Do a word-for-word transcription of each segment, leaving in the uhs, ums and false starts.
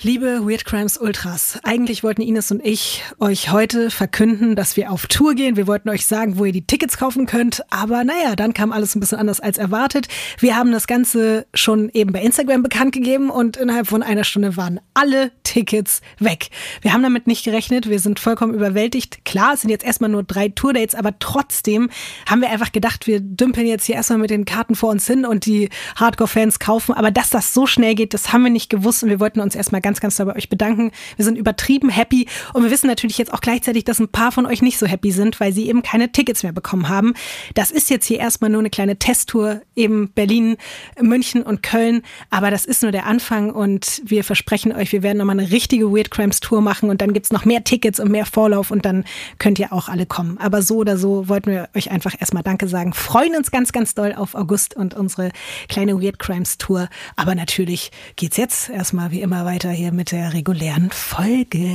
Liebe Weird Crimes Ultras, eigentlich wollten Ines und ich euch heute verkünden, dass wir auf Tour gehen. Wir wollten euch sagen, wo ihr die Tickets kaufen könnt. Aber naja, dann kam alles ein bisschen anders als erwartet. Wir haben das Ganze schon eben bei Instagram bekannt gegeben und innerhalb von einer Stunde waren alle Tickets weg. Wir haben damit nicht gerechnet. Wir sind vollkommen überwältigt. Klar, es sind jetzt erstmal nur drei Tourdates, aber trotzdem haben wir einfach gedacht, wir dümpeln jetzt hier erstmal mit den Karten vor uns hin und die Hardcore-Fans kaufen. Aber dass das so schnell geht, das haben wir nicht gewusst und wir wollten uns erstmal ganz, ganz doll bei euch bedanken. Wir sind übertrieben happy und wir wissen natürlich jetzt auch gleichzeitig, dass ein paar von euch nicht so happy sind, weil sie eben keine Tickets mehr bekommen haben. Das ist jetzt hier erstmal nur eine kleine Testtour, eben Berlin, München und Köln, aber das ist nur der Anfang und wir versprechen euch, wir werden nochmal eine richtige Weird Crimes Tour machen und dann gibt's noch mehr Tickets und mehr Vorlauf und dann könnt ihr auch alle kommen. Aber so oder so wollten wir euch einfach erstmal Danke sagen, freuen uns ganz, ganz doll auf August und unsere kleine Weird Crimes Tour, aber natürlich geht's jetzt erstmal wie immer weiter hier mit der regulären Folge.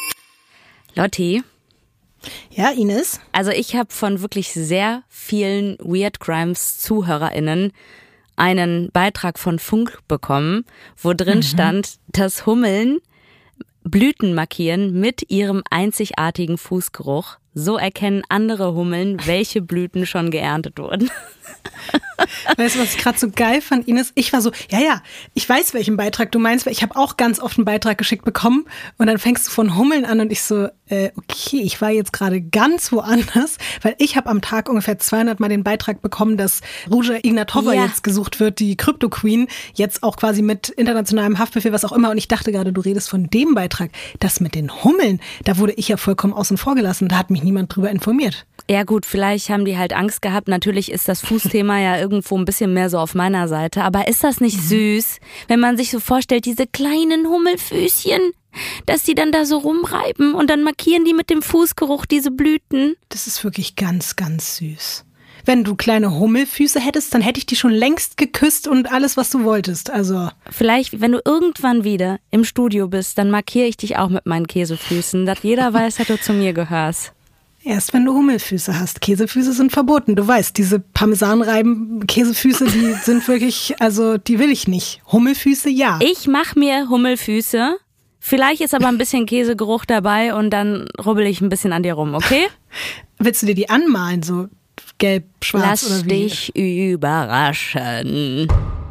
Lotti. Ja, Ines? Also ich habe von wirklich sehr vielen Weird Crimes ZuhörerInnen einen Beitrag von Funk bekommen, wo drin mhm. stand, dass Hummeln Blüten markieren mit ihrem einzigartigen Fußgeruch. So erkennen andere Hummeln, welche Blüten schon geerntet wurden. Weißt du, was ich gerade so geil fand, Ines? Ich war so, ja, ja, ich weiß, welchen Beitrag du meinst, weil ich habe auch ganz oft einen Beitrag geschickt bekommen und dann fängst du von Hummeln an und ich so, äh, okay, ich war jetzt gerade ganz woanders, weil ich habe am Tag ungefähr zweihundert Mal den Beitrag bekommen, dass Ruja Ignatova ja. jetzt gesucht wird, die Crypto Queen, jetzt auch quasi mit internationalem Haftbefehl, was auch immer und ich dachte gerade, du redest von dem Beitrag. Das mit den Hummeln, da wurde ich ja vollkommen außen vor gelassen, da hat mich niemand drüber informiert. Ja gut, vielleicht haben die halt Angst gehabt. Natürlich ist das Fußthema ja irgendwo ein bisschen mehr so auf meiner Seite. Aber ist das nicht süß, wenn man sich so vorstellt, diese kleinen Hummelfüßchen, dass die dann da so rumreiben und dann markieren die mit dem Fußgeruch diese Blüten? Das ist wirklich ganz, ganz süß. Wenn du kleine Hummelfüße hättest, dann hätte ich die schon längst geküsst und alles, was du wolltest. Also vielleicht, wenn du irgendwann wieder im Studio bist, dann markiere ich dich auch mit meinen Käsefüßen, dass jeder weiß, dass du zu mir gehörst. Erst wenn du Hummelfüße hast. Käsefüße sind verboten. Du weißt, diese Parmesanreiben-Käsefüße, die sind wirklich, also die will ich nicht. Hummelfüße, ja. Ich mache mir Hummelfüße. Vielleicht ist aber ein bisschen Käsegeruch dabei und dann rubbel ich ein bisschen an dir rum, okay? Willst du dir die anmalen, so gelb, schwarz Lass oder wie? Lass dich überraschen.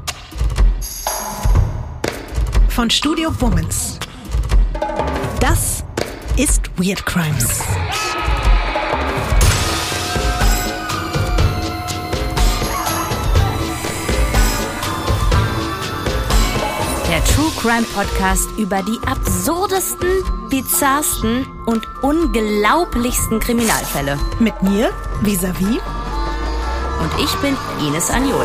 Von Studio Womans. Das ist Weird Crimes. Der True Crime Podcast über die absurdesten, bizarrsten und unglaublichsten Kriminalfälle. Mit mir, Vis-a-vis. Und ich bin Ines Agnoli.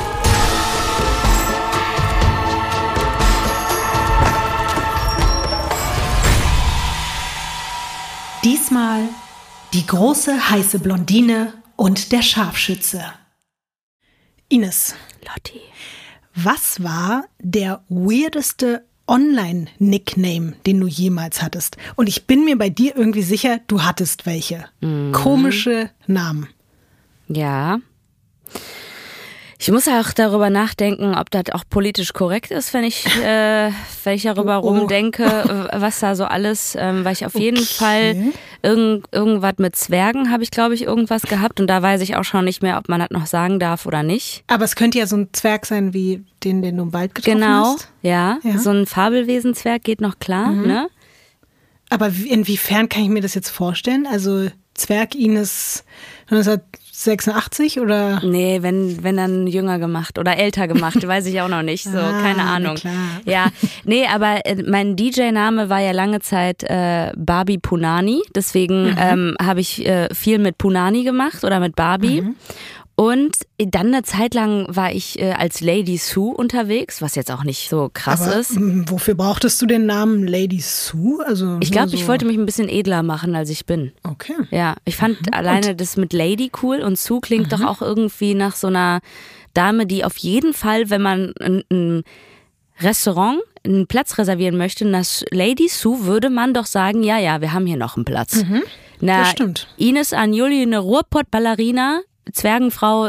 Diesmal die große, heiße Blondine und der Scharfschütze. Ines. Lotti. Was war der weirdeste Online-Nickname, den du jemals hattest? Und ich bin mir bei dir irgendwie sicher, du hattest welche. Mhm. Komische Namen. Ja. Ich muss auch darüber nachdenken, ob das auch politisch korrekt ist, wenn ich, äh, wenn ich darüber oh, oh. rumdenke, was da so alles, ähm, weil ich auf jeden okay. Fall irgend, irgendwas mit Zwergen habe ich, glaube ich, irgendwas gehabt und da weiß ich auch schon nicht mehr, ob man das noch sagen darf oder nicht. Aber es könnte ja so ein Zwerg sein, wie den, den du im Wald getroffen genau, hast. Genau, ja. ja. So ein Fabelwesenzwerg geht noch klar, mhm. ne? Aber inwiefern kann ich mir das jetzt vorstellen? Also Zwerg Ines neunzehnhundertsechsundachtzig oder? Nee, wenn, wenn dann jünger gemacht oder älter gemacht, weiß ich auch noch nicht, so, ah, keine Ahnung. Klar. Ja, nee, aber mein D J-Name war ja lange Zeit äh, Barbie Punani, deswegen mhm. ähm, habe ich äh, viel mit Punani gemacht oder mit Barbie. Mhm. Und dann eine Zeit lang war ich äh, als Lady Sue unterwegs, was jetzt auch nicht so krass Aber, ist. M- wofür brauchtest du den Namen Lady Sue? Also ich glaube, so ich wollte mich ein bisschen edler machen, als ich bin. Okay. Ja, ich fand mhm. alleine und? das mit Lady cool und Sue klingt mhm. doch auch irgendwie nach so einer Dame, die auf jeden Fall, wenn man ein, ein Restaurant einen Platz reservieren möchte, nach Lady Sue würde man doch sagen, ja, ja, wir haben hier noch einen Platz. Mhm. Na, das stimmt. Ines Agnoli, eine Ruhrpott-Ballerina, Zwergenfrau,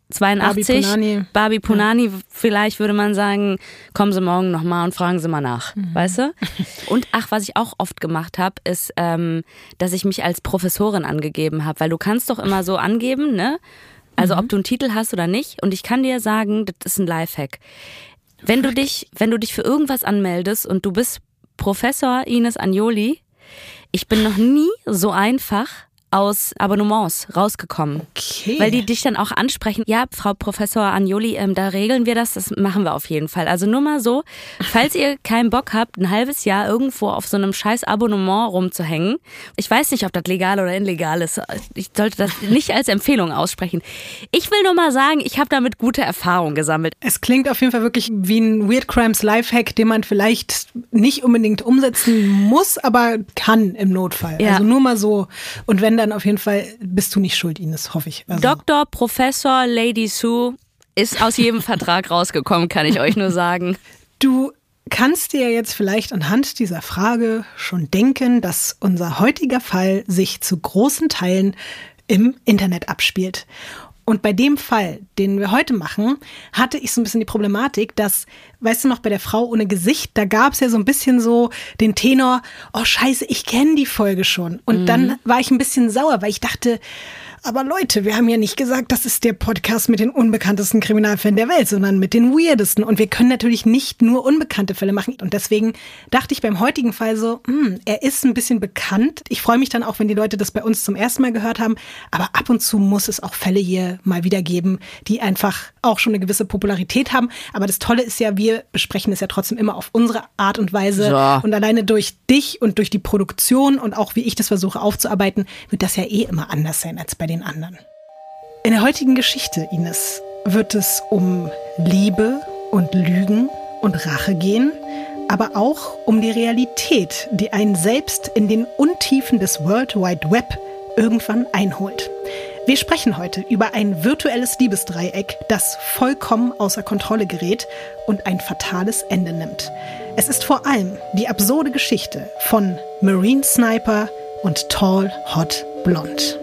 zweiundachtzig, Barbie Punani, Barbie Punani, ja. Vielleicht würde man sagen, kommen Sie morgen nochmal und fragen Sie mal nach, mhm. weißt du? Und ach, was ich auch oft gemacht habe, ist, ähm, dass ich mich als Professorin angegeben habe, weil du kannst doch immer so angeben, ne? Also mhm. ob du einen Titel hast oder nicht. Und ich kann dir sagen, das ist ein Lifehack. Wenn du dich, wenn du dich für irgendwas anmeldest und du bist Professor Ines Agnoli, ich bin noch nie so einfach aus Abonnements rausgekommen. Okay. Weil die dich dann auch ansprechen. Ja, Frau Professor Agnoli, ähm, da regeln wir das, das machen wir auf jeden Fall. Also nur mal so, falls ihr keinen Bock habt, ein halbes Jahr irgendwo auf so einem scheiß Abonnement rumzuhängen. Ich weiß nicht, ob das legal oder illegal ist. Ich sollte das nicht als Empfehlung aussprechen. Ich will nur mal sagen, ich habe damit gute Erfahrungen gesammelt. Es klingt auf jeden Fall wirklich wie ein Weird Crimes Lifehack, den man vielleicht nicht unbedingt umsetzen muss, aber kann im Notfall. Ja. Also nur mal so. Und wenn dann auf jeden Fall bist du nicht schuld, Ines, hoffe ich. Also. Doktor, Professor, Lady Sue ist aus jedem Vertrag rausgekommen, kann ich euch nur sagen. Du kannst dir jetzt vielleicht anhand dieser Frage schon denken, dass unser heutiger Fall sich zu großen Teilen im Internet abspielt. Und bei dem Fall, den wir heute machen, hatte ich so ein bisschen die Problematik, dass, weißt du noch, bei der Frau ohne Gesicht, da gab es ja so ein bisschen so den Tenor, oh scheiße, ich kenne die Folge schon. Und mhm. dann war ich ein bisschen sauer, weil ich dachte, aber Leute, wir haben ja nicht gesagt, das ist der Podcast mit den unbekanntesten Kriminalfällen der Welt, sondern mit den weirdesten. Und wir können natürlich nicht nur unbekannte Fälle machen. Und deswegen dachte ich beim heutigen Fall so, hm, er ist ein bisschen bekannt. Ich freue mich dann auch, wenn die Leute das bei uns zum ersten Mal gehört haben. Aber ab und zu muss es auch Fälle hier mal wieder geben, die einfach auch schon eine gewisse Popularität haben. Aber das Tolle ist ja, wir besprechen es ja trotzdem immer auf unsere Art und Weise. So. Und alleine durch dich und durch die Produktion und auch wie ich das versuche aufzuarbeiten, wird das ja eh immer anders sein als bei den anderen. In der heutigen Geschichte, Ines, wird es um Liebe und Lügen und Rache gehen, aber auch um die Realität, die einen selbst in den Untiefen des World Wide Web irgendwann einholt. Wir sprechen heute über ein virtuelles Liebesdreieck, das vollkommen außer Kontrolle gerät und ein fatales Ende nimmt. Es ist vor allem die absurde Geschichte von Marine Sniper und Tall Hot Blonde.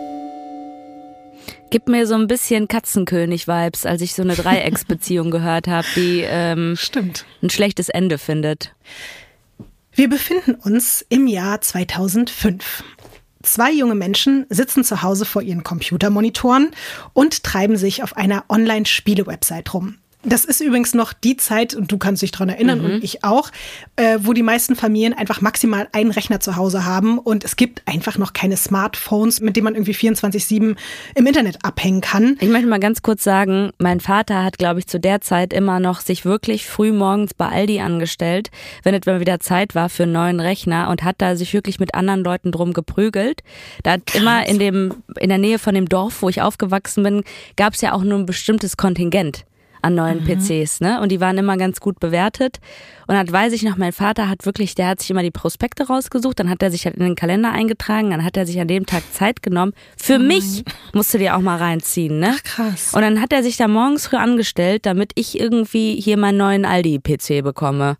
Gibt mir so ein bisschen Katzenkönig-Vibes, als ich so eine Dreiecksbeziehung gehört habe, die ähm, Stimmt. ein schlechtes Ende findet. Wir befinden uns im Jahr zweitausendfünf. Zwei junge Menschen sitzen zu Hause vor ihren Computermonitoren und treiben sich auf einer Online-Spiele-Website rum. Das ist übrigens noch die Zeit, und du kannst dich dran erinnern, mhm. und ich auch, äh, wo die meisten Familien einfach maximal einen Rechner zu Hause haben und es gibt einfach noch keine Smartphones, mit denen man irgendwie vierundzwanzig sieben im Internet abhängen kann. Ich möchte mal ganz kurz sagen, mein Vater hat, glaube ich, zu der Zeit immer noch sich wirklich früh morgens bei Aldi angestellt, wenn es mal wieder Zeit war für einen neuen Rechner und hat da sich wirklich mit anderen Leuten drum geprügelt. Da hat Krass. immer in dem in der Nähe von dem Dorf, wo ich aufgewachsen bin, gab es ja auch nur ein bestimmtes Kontingent an neuen mhm. P Cs, ne? Und die waren immer ganz gut bewertet. Und dann weiß ich noch, mein Vater hat wirklich, der hat sich immer die Prospekte rausgesucht, dann hat er sich halt in den Kalender eingetragen, dann hat er sich an dem Tag Zeit genommen. Für oh mich musst du dir auch mal reinziehen, ne? Ach, krass. Und dann hat er sich da morgens früh angestellt, damit ich irgendwie hier meinen neuen Aldi-P C bekomme.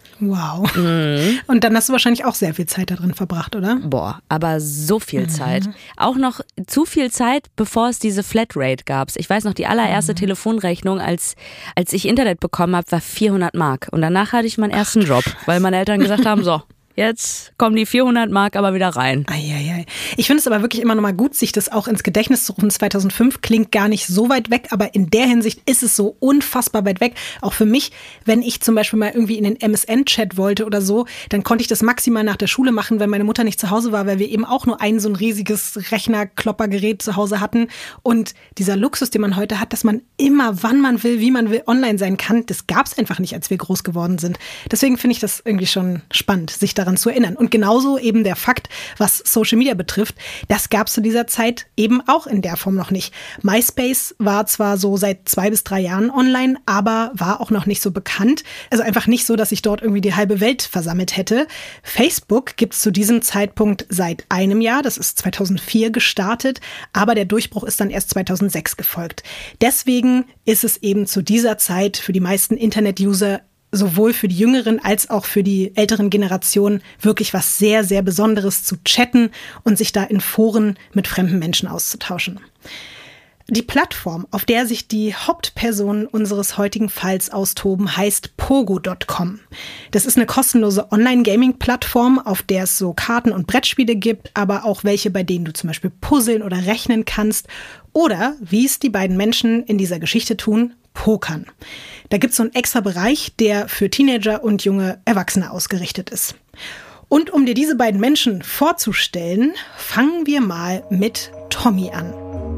Wow. Mhm. Und dann hast du wahrscheinlich auch sehr viel Zeit da drin verbracht, oder? Boah, aber so viel mhm. Zeit. Auch noch zu viel Zeit, bevor es diese Flatrate gab. Ich weiß noch, die allererste mhm. Telefonrechnung, als, als ich Internet bekommen habe, war vierhundert Mark. Und danach hatte ich meinen ersten Ach, Job, weil meine Eltern gesagt haben, so, jetzt kommen die vierhundert Mark aber wieder rein. Eieiei. Ich finde es aber wirklich immer noch mal gut, sich das auch ins Gedächtnis zu rufen. zweitausendfünf klingt gar nicht so weit weg, aber in der Hinsicht ist es so unfassbar weit weg. Auch für mich, wenn ich zum Beispiel mal irgendwie in den M S N-Chat wollte oder so, dann konnte ich das maximal nach der Schule machen, wenn meine Mutter nicht zu Hause war, weil wir eben auch nur ein so ein riesiges Rechner-Kloppergerät zu Hause hatten. Und dieser Luxus, den man heute hat, dass man immer, wann man will, wie man will, online sein kann, das gab es einfach nicht, als wir groß geworden sind. Deswegen finde ich das irgendwie schon spannend, sich daran zu erinnern. Und genauso eben der Fakt, was Social Media betrifft, das gab es zu dieser Zeit eben auch in der Form noch nicht. MySpace war zwar so seit zwei bis drei Jahren online, aber war auch noch nicht so bekannt. Also einfach nicht so, dass sich dort irgendwie die halbe Welt versammelt hätte. Facebook gibt es zu diesem Zeitpunkt seit einem Jahr, das ist zweitausendvier gestartet, aber der Durchbruch ist dann erst zweitausendsechs gefolgt. Deswegen ist es eben zu dieser Zeit für die meisten Internet-User sowohl für die jüngeren als auch für die älteren Generationen wirklich was sehr, sehr Besonderes zu chatten und sich da in Foren mit fremden Menschen auszutauschen. Die Plattform, auf der sich die Hauptpersonen unseres heutigen Falls austoben, heißt Pogo Punkt com. Das ist eine kostenlose Online-Gaming-Plattform, auf der es so Karten- und Brettspiele gibt, aber auch welche, bei denen du zum Beispiel puzzeln oder rechnen kannst oder, wie es die beiden Menschen in dieser Geschichte tun, pokern. Da gibt es so einen extra Bereich, der für Teenager und junge Erwachsene ausgerichtet ist. Und um dir diese beiden Menschen vorzustellen, fangen wir mal mit Tommy an.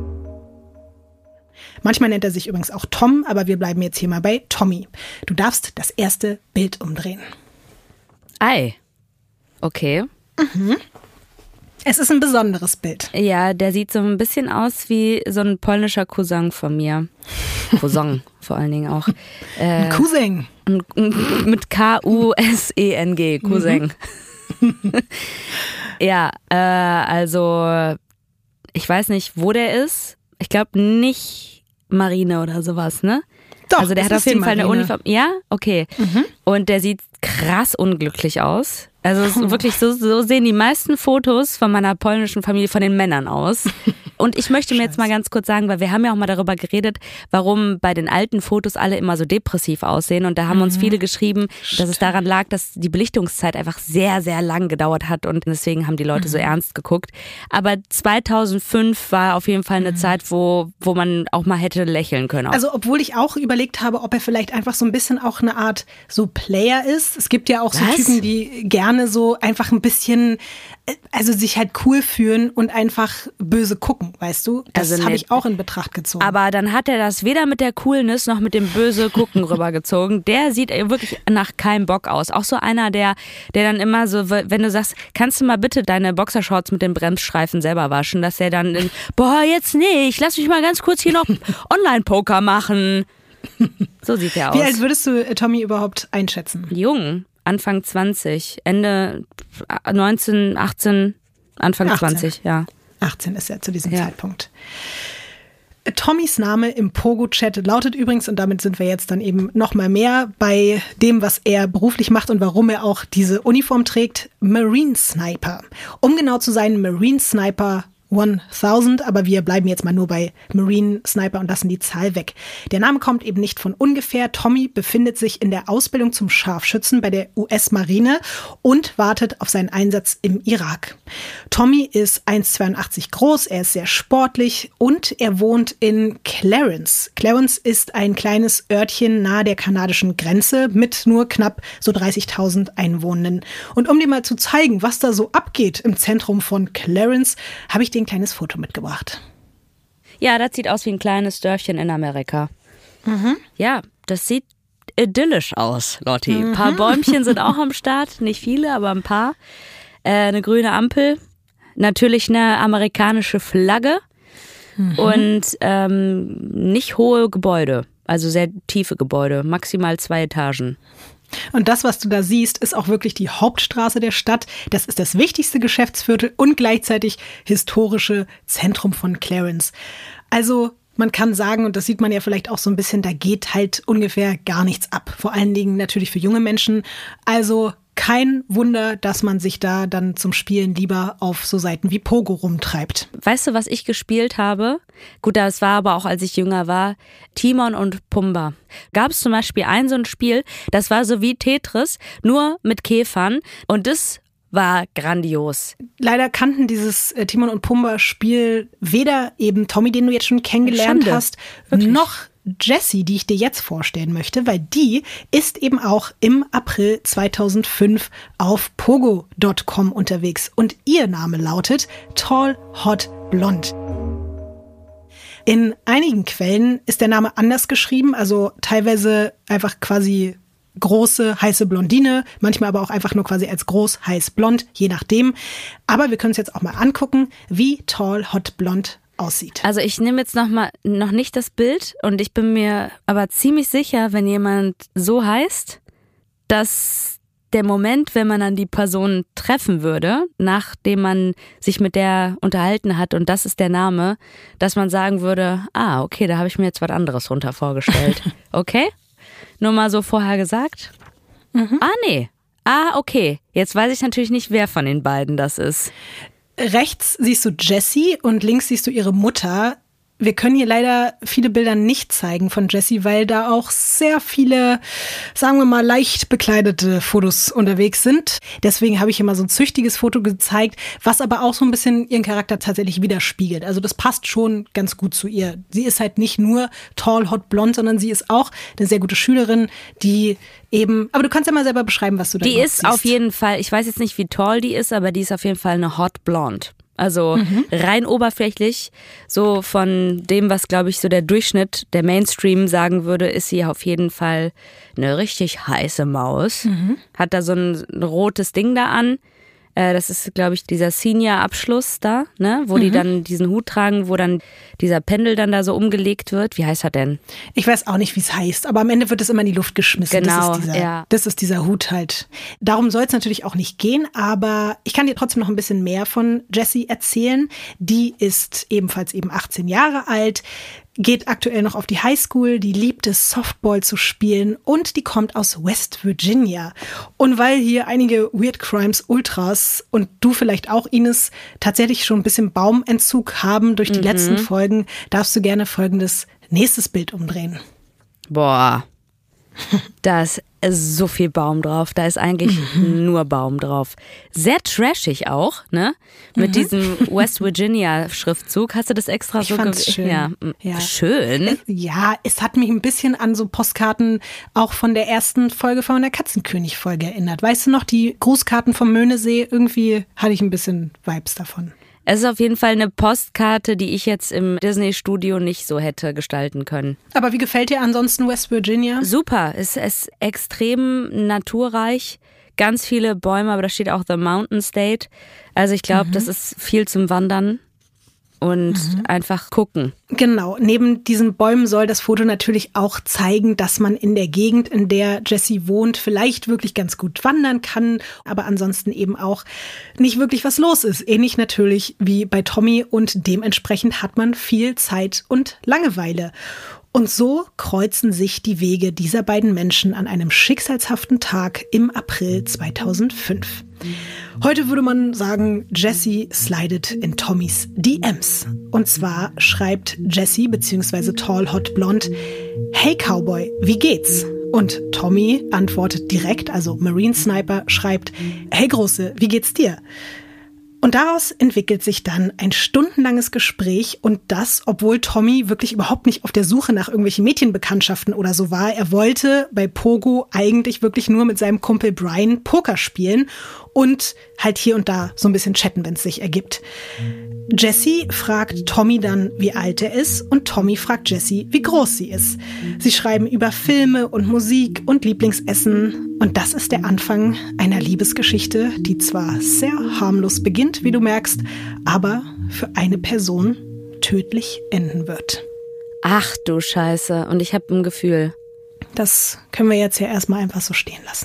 Manchmal nennt er sich übrigens auch Tom, aber wir bleiben jetzt hier mal bei Tommy. Du darfst das erste Bild umdrehen. Ei. Okay. Mhm. Es ist ein besonderes Bild. Ja, der sieht so ein bisschen aus wie so ein polnischer Cousin von mir. Cousin vor allen Dingen auch. Äh, ein Cousin. Mit K U S E N G, Cousin. Mhm. Ja, äh, also ich weiß nicht, wo der ist. Ich glaube nicht Marine oder sowas, ne? Doch, also der hat auf jeden Fall eine Uniform. Ja? Okay. Mhm. Und der sieht krass unglücklich aus. Also es ist wirklich so, so sehen die meisten Fotos von meiner polnischen Familie von den Männern aus. Und ich möchte mir jetzt mal ganz kurz sagen, weil wir haben ja auch mal darüber geredet, warum bei den alten Fotos alle immer so depressiv aussehen. Und da haben uns viele geschrieben, dass es daran lag, dass die Belichtungszeit einfach sehr, sehr lang gedauert hat. Und deswegen haben die Leute so ernst geguckt. Aber zweitausendfünf war auf jeden Fall eine Zeit, wo, wo man auch mal hätte lächeln können. Auch. Also obwohl ich auch überlegt habe, ob er vielleicht einfach so ein bisschen auch eine Art so Player ist. Es gibt ja auch so Was? Typen, die gerne so einfach ein bisschen, also sich halt cool fühlen und einfach böse gucken, weißt du? Das Also habe nee. ich auch in Betracht gezogen. Aber dann hat er das weder mit der Coolness noch mit dem böse Gucken rübergezogen. Der sieht wirklich nach keinem Bock aus. Auch so einer, der, der dann immer so, wenn du sagst, kannst du mal bitte deine Boxershorts mit den Bremsstreifen selber waschen, dass er dann, in, boah, jetzt nicht, lass mich mal ganz kurz hier noch Online-Poker machen. So sieht er aus. Wie alt würdest du Tommy überhaupt einschätzen? Jung, Anfang zwanzig, Ende neunzehn, achtzehn, Anfang achtzehn. zwanzig, ja. achtzehn ist er zu diesem Ja. Zeitpunkt. Tommys Name im Pogo-Chat lautet übrigens, und damit sind wir jetzt dann eben noch mal mehr bei dem, was er beruflich macht und warum er auch diese Uniform trägt, Marine Sniper. Um genau zu sein, Marine Sniper tausend, aber wir bleiben jetzt mal nur bei Marine Sniper und lassen die Zahl weg. Der Name kommt eben nicht von ungefähr. Tommy befindet sich in der Ausbildung zum Scharfschützen bei der U S-Marine und wartet auf seinen Einsatz im Irak. Tommy ist eins Komma zweiundachtzig groß, er ist sehr sportlich und er wohnt in Clarence. Clarence ist ein kleines Örtchen nahe der kanadischen Grenze mit nur knapp so dreißigtausend Einwohnern. Und um dir mal zu zeigen, was da so abgeht im Zentrum von Clarence, habe ich dir ein kleines Foto mitgebracht. Ja, das sieht aus wie ein kleines Dörfchen in Amerika. Mhm. Ja, das sieht idyllisch aus, Lotti. Ein paar Bäumchen sind auch am Start, nicht viele, aber ein paar. Äh, eine grüne Ampel, natürlich eine amerikanische Flagge mhm. und ähm, nicht hohe Gebäude, also sehr tiefe Gebäude, maximal zwei Etagen. Und das, was du da siehst, ist auch wirklich die Hauptstraße der Stadt. Das ist das wichtigste Geschäftsviertel und gleichzeitig historische Zentrum von Clarence. Also man kann sagen, und das sieht man ja vielleicht auch so ein bisschen, da geht halt ungefähr gar nichts ab. Vor allen Dingen natürlich für junge Menschen. Also kein Wunder, dass man sich da dann zum Spielen lieber auf so Seiten wie Pogo rumtreibt. Weißt du, was ich gespielt habe? Gut, das war aber auch, als ich jünger war. Timon und Pumba. Gab es zum Beispiel ein so ein Spiel, das war so wie Tetris, nur mit Käfern. Und das war grandios. Leider kannten dieses äh, Timon und Pumba-Spiel weder eben Tommy, den du jetzt schon kennengelernt Schande. hast, Wirklich? noch Jessie, die ich dir jetzt vorstellen möchte, weil die ist eben auch im April zweitausendfünf auf Pogo Punkt com unterwegs und ihr Name lautet Tall Hot Blonde. In einigen Quellen ist der Name anders geschrieben, also teilweise einfach quasi große, heiße Blondine, manchmal aber auch einfach nur quasi als groß, heiß, blond, je nachdem. Aber wir können uns jetzt auch mal angucken, wie Tall Hot Blonde aussieht. Also ich nehme jetzt noch mal noch nicht das Bild und ich bin mir aber ziemlich sicher, wenn jemand so heißt, dass der Moment, wenn man dann die Person treffen würde, nachdem man sich mit der unterhalten hat und das ist der Name, dass man sagen würde, ah, okay, da habe ich mir jetzt was anderes runter vorgestellt. Okay? Nur mal so vorher gesagt? Mhm. Ah, nee. Ah, okay. Jetzt weiß ich natürlich nicht, wer von den beiden das ist. Rechts siehst du Jessie und links siehst du ihre Mutter. Wir können hier leider viele Bilder nicht zeigen von Jessie, weil da auch sehr viele, sagen wir mal, leicht bekleidete Fotos unterwegs sind. Deswegen habe ich hier mal so ein züchtiges Foto gezeigt, was aber auch so ein bisschen ihren Charakter tatsächlich widerspiegelt. Also das passt schon ganz gut zu ihr. Sie ist halt nicht nur tall, hot, blond, sondern sie ist auch eine sehr gute Schülerin, die eben, aber du kannst ja mal selber beschreiben, was du da Die ist siehst. Auf jeden Fall, ich weiß jetzt nicht, wie tall die ist, aber die ist auf jeden Fall eine hot blond. Also mhm. rein oberflächlich, so von dem, was, glaube ich, so der Durchschnitt, der Mainstream sagen würde, ist sie auf jeden Fall eine richtig heiße Maus. Mhm. Hat da so ein, ein rotes Ding da an. Äh, das ist, glaube ich, dieser Senior-Abschluss da, ne, wo mhm. die dann diesen Hut tragen, wo dann dieser Pendel dann da so umgelegt wird. Wie heißt er denn? Ich weiß auch nicht, wie es heißt, aber am Ende wird es immer in die Luft geschmissen. Genau, das ist dieser, ja. Das ist dieser Hut halt. Darum soll es natürlich auch nicht gehen, aber ich kann dir trotzdem noch ein bisschen mehr von Jessie erzählen. Die ist ebenfalls eben achtzehn Jahre alt, geht aktuell noch auf die Highschool, die liebt es, Softball zu spielen und die kommt aus West Virginia. Und weil hier einige Weird Crimes Ultras und du vielleicht auch, Ines, tatsächlich schon ein bisschen Baumentzug haben durch die mhm. letzten Folgen, darfst du gerne folgendes nächstes Bild umdrehen. Boah, da ist so viel Baum drauf. Da ist eigentlich mhm. nur Baum drauf. Sehr trashig auch, ne? Mit mhm. diesem West Virginia Schriftzug. Hast du das extra ich so fand's ge- schön. Ja. Ja. Schön? Ja, es hat mich ein bisschen an so Postkarten auch von der ersten Folge von der Katzenkönig-Folge erinnert. Weißt du noch, die Grußkarten vom Möhnesee? Irgendwie hatte ich ein bisschen Vibes davon. Es ist auf jeden Fall eine Postkarte, die ich jetzt im Disney-Studio nicht so hätte gestalten können. Aber wie gefällt dir ansonsten West Virginia? Super, es ist extrem naturreich, ganz viele Bäume, aber da steht auch The Mountain State. Also ich glaube, mhm. das ist viel zum Wandern und mhm. einfach gucken. Genau, neben diesen Bäumen soll das Foto natürlich auch zeigen, dass man in der Gegend, in der Jessie wohnt, vielleicht wirklich ganz gut wandern kann, aber ansonsten eben auch nicht wirklich was los ist. Ähnlich natürlich wie bei Tommy und dementsprechend hat man viel Zeit und Langeweile. Und so kreuzen sich die Wege dieser beiden Menschen an einem schicksalshaften Tag im April zweitausendfünf. Heute würde man sagen, Jessie slidet in Tommys D Ms. Und zwar schreibt Jessie bzw. Tall Hot Blonde: Hey Cowboy, wie geht's? Und Tommy antwortet direkt, also Marine Sniper schreibt: Hey Große, wie geht's dir? Und daraus entwickelt sich dann ein stundenlanges Gespräch und das, obwohl Tommy wirklich überhaupt nicht auf der Suche nach irgendwelchen Mädchenbekanntschaften oder so war. Er wollte bei Pogo eigentlich wirklich nur mit seinem Kumpel Brian Poker spielen und halt hier und da so ein bisschen chatten, wenn es sich ergibt. Jessie fragt Tommy dann, wie alt er ist, und Tommy fragt Jessie, wie groß sie ist. Sie schreiben über Filme und Musik und Lieblingsessen und das ist der Anfang einer Liebesgeschichte, die zwar sehr harmlos beginnt, wie du merkst, aber für eine Person tödlich enden wird. Ach du Scheiße, und ich habe ein Gefühl. Das können wir jetzt ja erstmal einfach so stehen lassen.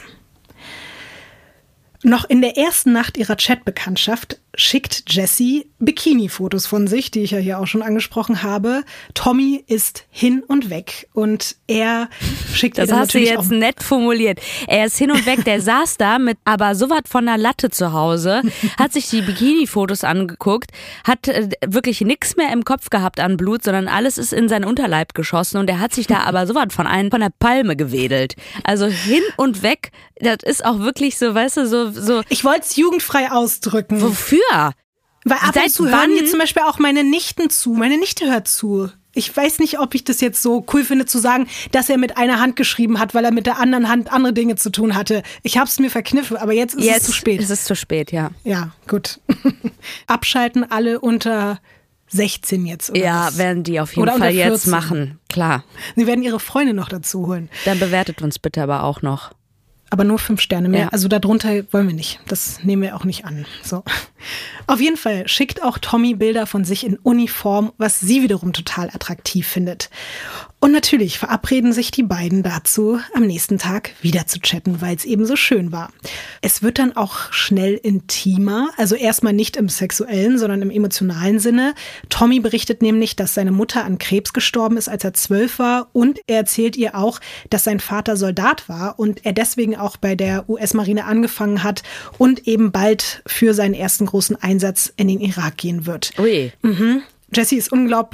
Noch in der ersten Nacht ihrer Chatbekanntschaft schickt Jessie Bikini-Fotos von sich, die ich ja hier auch schon angesprochen habe. Tommy ist hin und weg und er schickt das ihr dann hast du natürlich jetzt auch nett formuliert. Er ist hin und weg, der saß da mit aber so was von der Latte zu Hause, hat sich die Bikini-Fotos angeguckt, hat äh, wirklich nichts mehr im Kopf gehabt an Blut, sondern alles ist in seinen Unterleib geschossen und er hat sich da aber so was von einem von der Palme gewedelt. Also hin und weg, das ist auch wirklich so, weißt du, so so. Ich wollte es jugendfrei ausdrücken. Wofür? Weil ab Seit und zu wann? hören hier zum Beispiel auch meine Nichten zu. Meine Nichte hört zu. Ich weiß nicht, ob ich das jetzt so cool finde zu sagen, dass er mit einer Hand geschrieben hat, weil er mit der anderen Hand andere Dinge zu tun hatte. Ich habe es mir verkniffen, aber jetzt ist jetzt es zu spät. Jetzt ist es zu spät, ja. Ja, gut. Abschalten alle unter sechzehn jetzt, oder Ja, was? werden die auf jeden Oder Fall unter jetzt vierzehn. machen, klar. Sie werden ihre Freunde noch dazu holen. Dann bewertet uns bitte aber auch noch. Aber nur fünf Sterne mehr. Ja. Also darunter wollen wir nicht. Das nehmen wir auch nicht an. So. Auf jeden Fall schickt auch Tommy Bilder von sich in Uniform, was sie wiederum total attraktiv findet. Und natürlich verabreden sich die beiden dazu, am nächsten Tag wieder zu chatten, weil es eben so schön war. Es wird dann auch schnell intimer, also erstmal nicht im sexuellen, sondern im emotionalen Sinne. Tommy berichtet nämlich, dass seine Mutter an Krebs gestorben ist, als er zwölf war, und er erzählt ihr auch, dass sein Vater Soldat war und er deswegen auch bei der U S-Marine angefangen hat und eben bald für seinen ersten großen Einsatz in den Irak gehen wird. Ui. Mhm. Jessie ist unglaublich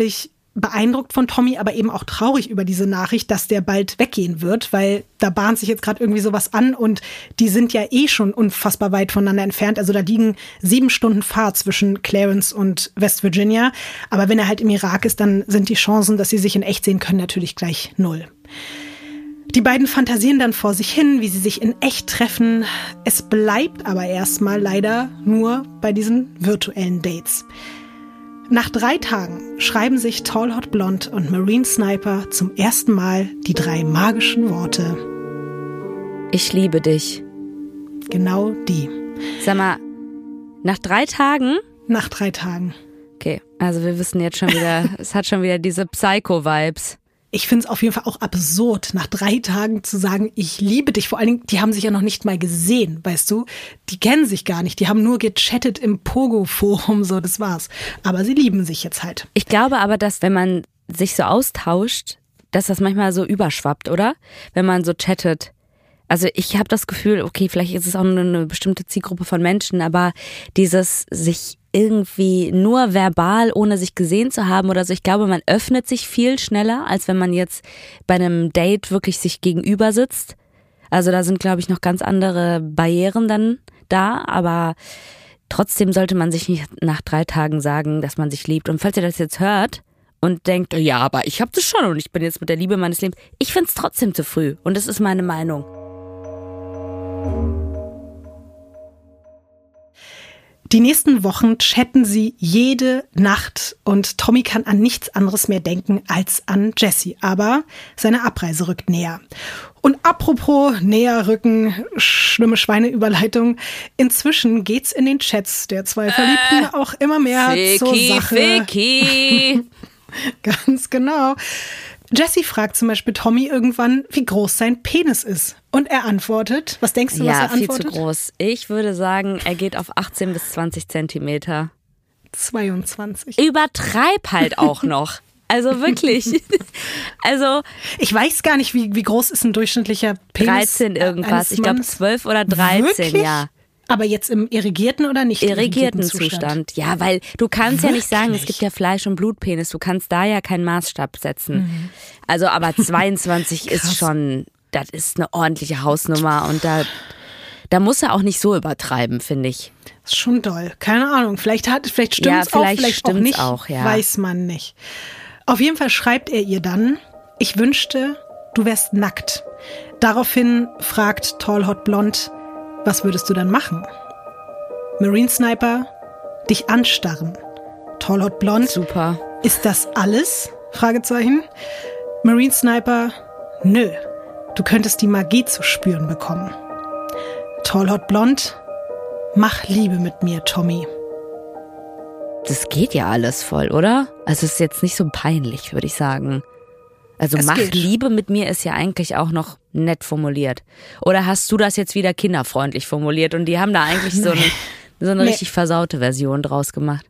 beeindruckt von Tommy, aber eben auch traurig über diese Nachricht, dass der bald weggehen wird, weil da bahnt sich jetzt gerade irgendwie sowas an und die sind ja eh schon unfassbar weit voneinander entfernt. Also da liegen sieben Stunden Fahrt zwischen Clarence und West Virginia. Aber wenn er halt im Irak ist, dann sind die Chancen, dass sie sich in echt sehen können, natürlich gleich null. Die beiden fantasieren dann vor sich hin, wie sie sich in echt treffen. Es bleibt aber erstmal leider nur bei diesen virtuellen Dates. Nach drei Tagen schreiben sich Tall Hot Blonde und Marine Sniper zum ersten Mal die drei magischen Worte. Ich liebe dich. Genau die. Sag mal, nach drei Tagen? Nach drei Tagen. Okay, also wir wissen jetzt schon wieder, es hat schon wieder diese Psycho-Vibes. Ich finde es auf jeden Fall auch absurd, nach drei Tagen zu sagen, ich liebe dich. Vor allen Dingen, die haben sich ja noch nicht mal gesehen, weißt du? Die kennen sich gar nicht. Die haben nur gechattet im Pogo-Forum, so, das war's. Aber sie lieben sich jetzt halt. Ich glaube aber, dass wenn man sich so austauscht, dass das manchmal so überschwappt, oder? Wenn man so chattet. Also ich habe das Gefühl, okay, vielleicht ist es auch nur eine bestimmte Zielgruppe von Menschen, aber dieses sich irgendwie nur verbal, ohne sich gesehen zu haben oder so, ich glaube, man öffnet sich viel schneller, als wenn man jetzt bei einem Date wirklich sich gegenüber sitzt. Also da sind, glaube ich, noch ganz andere Barrieren dann da, aber trotzdem sollte man sich nicht nach drei Tagen sagen, dass man sich liebt. Und falls ihr das jetzt hört und denkt, ja, aber ich habe das schon und ich bin jetzt mit der Liebe meines Lebens, ich finde es trotzdem zu früh und das ist meine Meinung. Die nächsten Wochen chatten sie jede Nacht und Tommy kann an nichts anderes mehr denken als an Jessie. Aber seine Abreise rückt näher. Und apropos näher rücken, schlimme Schweineüberleitung, inzwischen geht's in den Chats der zwei Verliebten äh, auch immer mehr Ficky, zur Sache. Ficky. Ganz genau. Jessie fragt zum Beispiel Tommy irgendwann, wie groß sein Penis ist. Und er antwortet, was denkst du, ja, was er antwortet? Ja, viel zu groß. Ich würde sagen, er geht auf achtzehn bis zwanzig Zentimeter. zweiundzwanzig. Übertreib halt auch noch. Also wirklich. Also ich weiß gar nicht, wie, wie groß ist ein durchschnittlicher Penis? dreizehn irgendwas. Ich glaube zwölf oder dreizehn, Wirklich? Ja. Aber jetzt im irrigierten oder nicht irrigierten, irrigierten Zustand? Zustand? Ja, weil du kannst Wirklich? ja nicht sagen, es gibt ja Fleisch- und Blutpenis. Du kannst da ja keinen Maßstab setzen. Mhm. Also aber zweiundzwanzig ist schon, das ist eine ordentliche Hausnummer und da, da muss er auch nicht so übertreiben, finde ich. Das ist schon doll. Keine Ahnung. Vielleicht hat, vielleicht stimmt es ja, auch, vielleicht auch nicht. Auch, ja. Weiß man nicht. Auf jeden Fall schreibt er ihr dann, ich wünschte, du wärst nackt. Daraufhin fragt Tall Hot Blonde, was würdest du dann machen? Marine Sniper, dich anstarren. Tall Hot Blonde. Super. Ist das alles? Fragezeichen. Marine Sniper, nö. Du könntest die Magie zu spüren bekommen. Tall Hot Blonde, mach Liebe mit mir, Tommy. Das geht ja alles voll, oder? Also es ist jetzt nicht so peinlich, würde ich sagen. Also es mach geht. Liebe mit mir ist ja eigentlich auch noch nett formuliert. Oder hast du das jetzt wieder kinderfreundlich formuliert und die haben da eigentlich so eine, so eine nee. richtig versaute Version draus gemacht?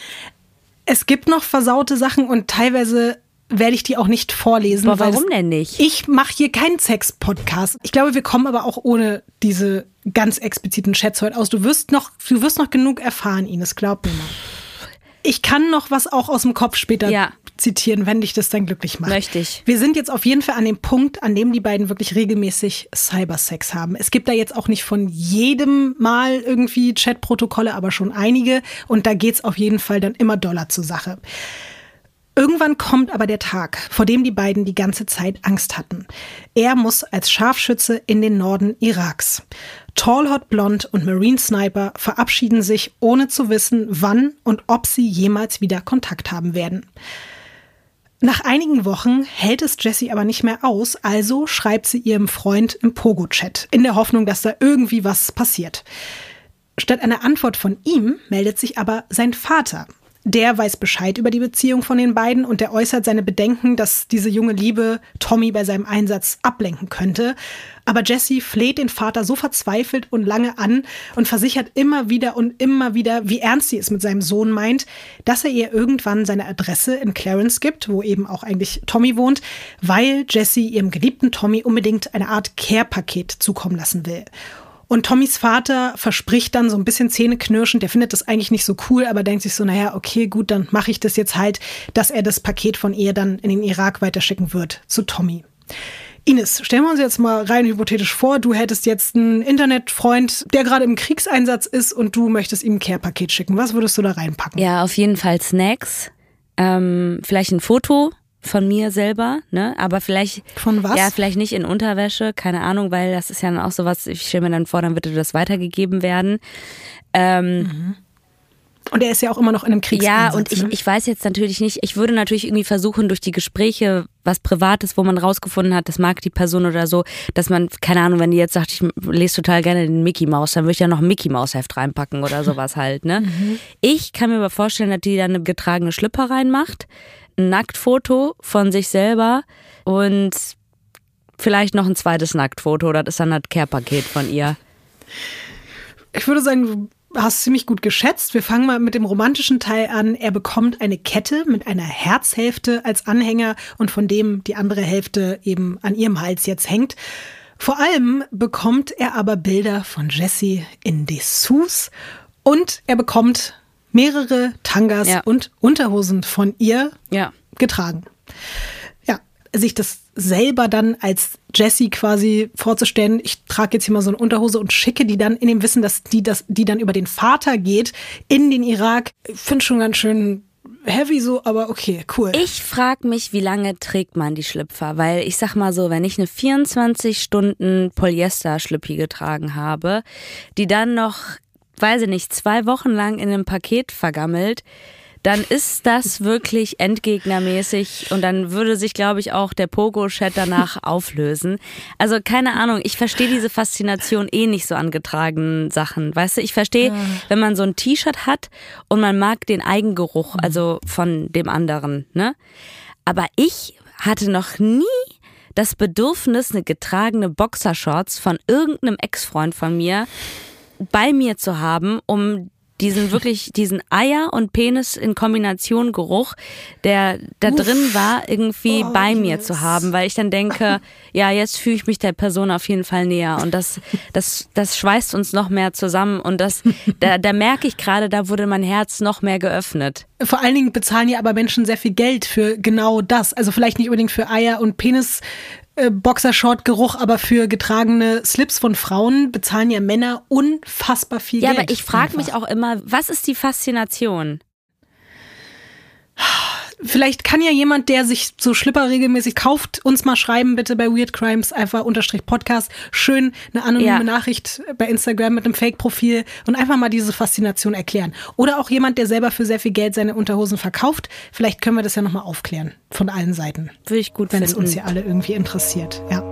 Es gibt noch versaute Sachen und teilweise werde ich die auch nicht vorlesen. Aber warum weil denn nicht? Ich mache hier keinen Sex-Podcast. Ich glaube, wir kommen aber auch ohne diese ganz expliziten Chats heute aus. Du wirst noch, du wirst noch genug erfahren, Ines, glaub mir mal. Ich kann noch was auch aus dem Kopf später ja. zitieren, wenn dich das dann glücklich macht. Möchte ich. Wir sind jetzt auf jeden Fall an dem Punkt, an dem die beiden wirklich regelmäßig Cybersex haben. Es gibt da jetzt auch nicht von jedem Mal irgendwie Chatprotokolle, aber schon einige. Und da geht's auf jeden Fall dann immer doller zur Sache. Irgendwann kommt aber der Tag, vor dem die beiden die ganze Zeit Angst hatten. Er muss als Scharfschütze in den Norden Iraks. Tall Hot Blonde und Marine Sniper verabschieden sich, ohne zu wissen, wann und ob sie jemals wieder Kontakt haben werden. Nach einigen Wochen hält es Jessie aber nicht mehr aus, also schreibt sie ihrem Freund im Pogo-Chat, in der Hoffnung, dass da irgendwie was passiert. Statt einer Antwort von ihm meldet sich aber sein Vater. Der weiß Bescheid über die Beziehung von den beiden und der äußert seine Bedenken, dass diese junge Liebe Tommy bei seinem Einsatz ablenken könnte. Aber Jessie fleht den Vater so verzweifelt und lange an und versichert immer wieder und immer wieder, wie ernst sie es mit seinem Sohn meint, dass er ihr irgendwann seine Adresse in Clarence gibt, wo eben auch eigentlich Tommy wohnt, weil Jessie ihrem geliebten Tommy unbedingt eine Art Care-Paket zukommen lassen will. Und Tommys Vater verspricht dann so ein bisschen zähneknirschend, der findet das eigentlich nicht so cool, aber denkt sich so, naja, okay, gut, dann mache ich das jetzt halt, dass er das Paket von ihr dann in den Irak weiterschicken wird zu Tommy. Ines, stellen wir uns jetzt mal rein hypothetisch vor, du hättest jetzt einen Internetfreund, der gerade im Kriegseinsatz ist und du möchtest ihm ein Care-Paket schicken. Was würdest du da reinpacken? Ja, auf jeden Fall Snacks, ähm, vielleicht ein Foto von mir selber, ne? Aber vielleicht. Von was? Ja, vielleicht nicht in Unterwäsche, keine Ahnung, weil das ist ja dann auch sowas, ich stelle mir dann vor, dann wird dir das weitergegeben werden. Ähm, mhm. Und er ist ja auch immer noch in einem Kriegseinsatz. Ja, und ich, ne? ich weiß jetzt natürlich nicht, ich würde natürlich irgendwie versuchen, durch die Gespräche, was Privates, wo man rausgefunden hat, das mag die Person oder so, dass man, keine Ahnung, wenn die jetzt sagt, ich lese total gerne den Mickey Maus, dann würde ich ja noch ein Mickey Maus Heft reinpacken oder sowas halt, ne? Mhm. Ich kann mir aber vorstellen, dass die da eine getragene Schlüpper reinmacht, ein Nacktfoto von sich selber und vielleicht noch ein zweites Nacktfoto, das ist dann das Care-Paket von ihr. Ich würde sagen, du hast ziemlich gut geschätzt. Wir fangen mal mit dem romantischen Teil an. Er bekommt eine Kette mit einer Herzhälfte als Anhänger und von dem die andere Hälfte eben an ihrem Hals jetzt hängt. Vor allem bekommt er aber Bilder von Jessie in Dessous und er bekommt mehrere Tangas ja. und Unterhosen von ihr ja. getragen. Ja, sich das selber dann als Jessie quasi vorzustellen, ich trage jetzt hier mal so eine Unterhose und schicke die dann in dem Wissen, dass die, das, die dann über den Vater geht in den Irak. Ich finde schon ganz schön heavy so, aber okay, cool. Ich frage mich, wie lange trägt man die Schlüpfer? Weil ich sag mal so, wenn ich eine vierundzwanzig Stunden Polyester-Schlüppi getragen habe, die dann noch, weiß ich nicht, zwei Wochen lang in einem Paket vergammelt, dann ist das wirklich endgegnermäßig und dann würde sich, glaube ich, auch der Pogo-Chat danach auflösen. Also keine Ahnung, ich verstehe diese Faszination eh nicht so an getragenen Sachen. Weißt du, ich verstehe, ja. wenn man so ein T-Shirt hat und man mag den Eigengeruch, also von dem anderen, ne? Aber ich hatte noch nie das Bedürfnis, eine getragene Boxershorts von irgendeinem Ex-Freund von mir bei mir zu haben, um diesen wirklich, diesen Eier- und Penis in Kombination Geruch, der da Uff. drin war, irgendwie oh, bei mir yes. zu haben, weil ich dann denke, ja, jetzt fühle ich mich der Person auf jeden Fall näher und das, das, das schweißt uns noch mehr zusammen und das, da, da merke ich gerade, da wurde mein Herz noch mehr geöffnet. Vor allen Dingen bezahlen ja aber Menschen sehr viel Geld für genau das, also vielleicht nicht unbedingt für Eier und Penis, Boxershort-Geruch, aber für getragene Slips von Frauen bezahlen ja Männer unfassbar viel ja, Geld. Ja, aber ich frage mich auch immer, was ist die Faszination? Vielleicht kann ja jemand, der sich so Schlipper regelmäßig kauft, uns mal schreiben, bitte bei Weird Crimes, einfach unterstrich Podcast. Schön eine anonyme ja. Nachricht bei Instagram mit einem Fake-Profil und einfach mal diese Faszination erklären. Oder auch jemand, der selber für sehr viel Geld seine Unterhosen verkauft. Vielleicht können wir das ja nochmal aufklären. Von allen Seiten. Würde ich gut finden. Wenn es uns ja alle irgendwie interessiert. Ja.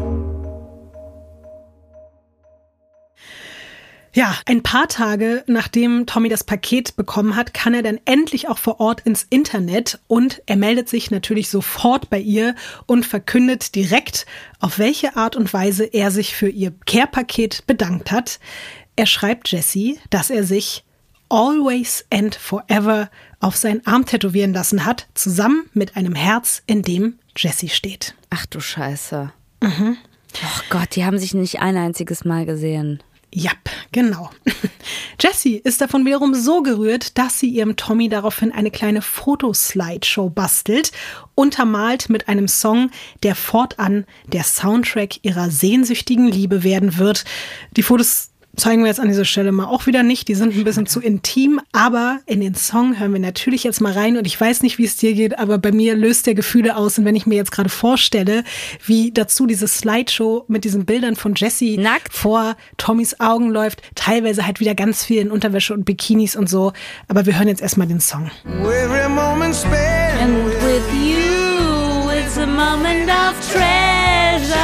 Ja, ein paar Tage nachdem Tommy das Paket bekommen hat, kann er dann endlich auch vor Ort ins Internet und er meldet sich natürlich sofort bei ihr und verkündet direkt, auf welche Art und Weise er sich für ihr Care-Paket bedankt hat. Er schreibt Jessie, dass er sich Always and Forever auf seinen Arm tätowieren lassen hat, zusammen mit einem Herz, in dem Jessie steht. Ach du Scheiße. Mhm. Oh Gott, die haben sich nicht ein einziges Mal gesehen. Ja, genau. Jessie ist davon wiederum so gerührt, dass sie ihrem Tommy daraufhin eine kleine Fotoslideshow bastelt, untermalt mit einem Song, der fortan der Soundtrack ihrer sehnsüchtigen Liebe werden wird. Die Fotos zeigen wir jetzt an dieser Stelle mal auch wieder nicht. Die sind ein bisschen zu intim, aber in den Song hören wir natürlich jetzt mal rein und ich weiß nicht, wie es dir geht, aber bei mir löst der Gefühle aus und wenn ich mir jetzt gerade vorstelle, wie dazu diese Slideshow mit diesen Bildern von Jessie nackt vor Tommys Augen läuft, teilweise halt wieder ganz viel in Unterwäsche und Bikinis und so, aber wir hören jetzt erstmal den Song. Every moment spent And with you it's a moment of treasure.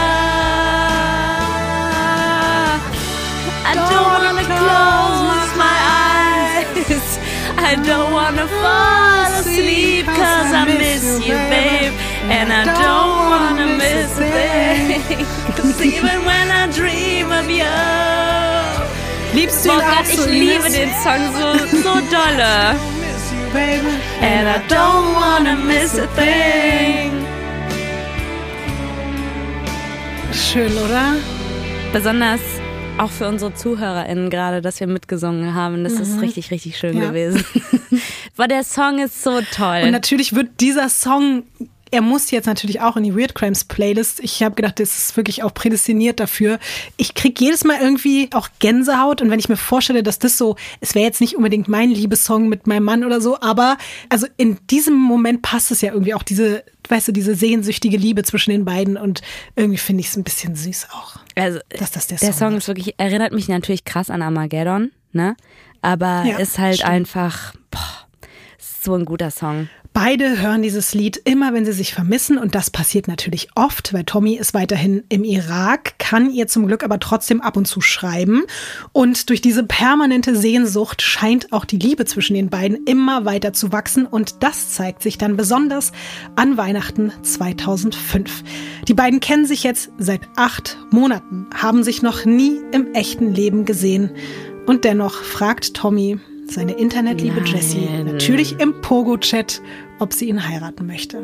I don't wanna close my eyes. I don't wanna fall asleep cause I miss you, babe. And I don't wanna miss a thing. Cause even when I dream of you. Liebst du ihn auch so, ich liebe den Song so, so dolle. And I don't wanna miss a thing. Schön, oder? Besonders Auch für unsere ZuhörerInnen gerade, dass wir mitgesungen haben. Das mhm. ist richtig, richtig schön ja. gewesen. Weil der Song ist so toll. Und natürlich wird dieser Song, er muss jetzt natürlich auch in die Weird Crimes Playlist. Ich habe gedacht, das ist wirklich auch prädestiniert dafür. Ich kriege jedes Mal irgendwie auch Gänsehaut. Und wenn ich mir vorstelle, dass das so, es wäre jetzt nicht unbedingt mein Liebessong mit meinem Mann oder so, aber also in diesem Moment passt es ja irgendwie auch, diese, weißt du, diese sehnsüchtige Liebe zwischen den beiden. Und irgendwie finde ich es ein bisschen süß auch. Also, dass das der Song, der Song ist wirklich, erinnert mich natürlich krass an Armageddon, ne? Aber ja, ist halt stimmt. einfach, boah, so ein guter Song. Beide hören dieses Lied immer, wenn sie sich vermissen, und das passiert natürlich oft, weil Tommy ist weiterhin im Irak, kann ihr zum Glück aber trotzdem ab und zu schreiben, und durch diese permanente Sehnsucht scheint auch die Liebe zwischen den beiden immer weiter zu wachsen, und das zeigt sich dann besonders an Weihnachten zweitausendfünf. Die beiden kennen sich jetzt seit acht Monaten, haben sich noch nie im echten Leben gesehen, und dennoch fragt Tommy seine Internetliebe Nein. Jessie natürlich im Pogo-Chat, ob sie ihn heiraten möchte.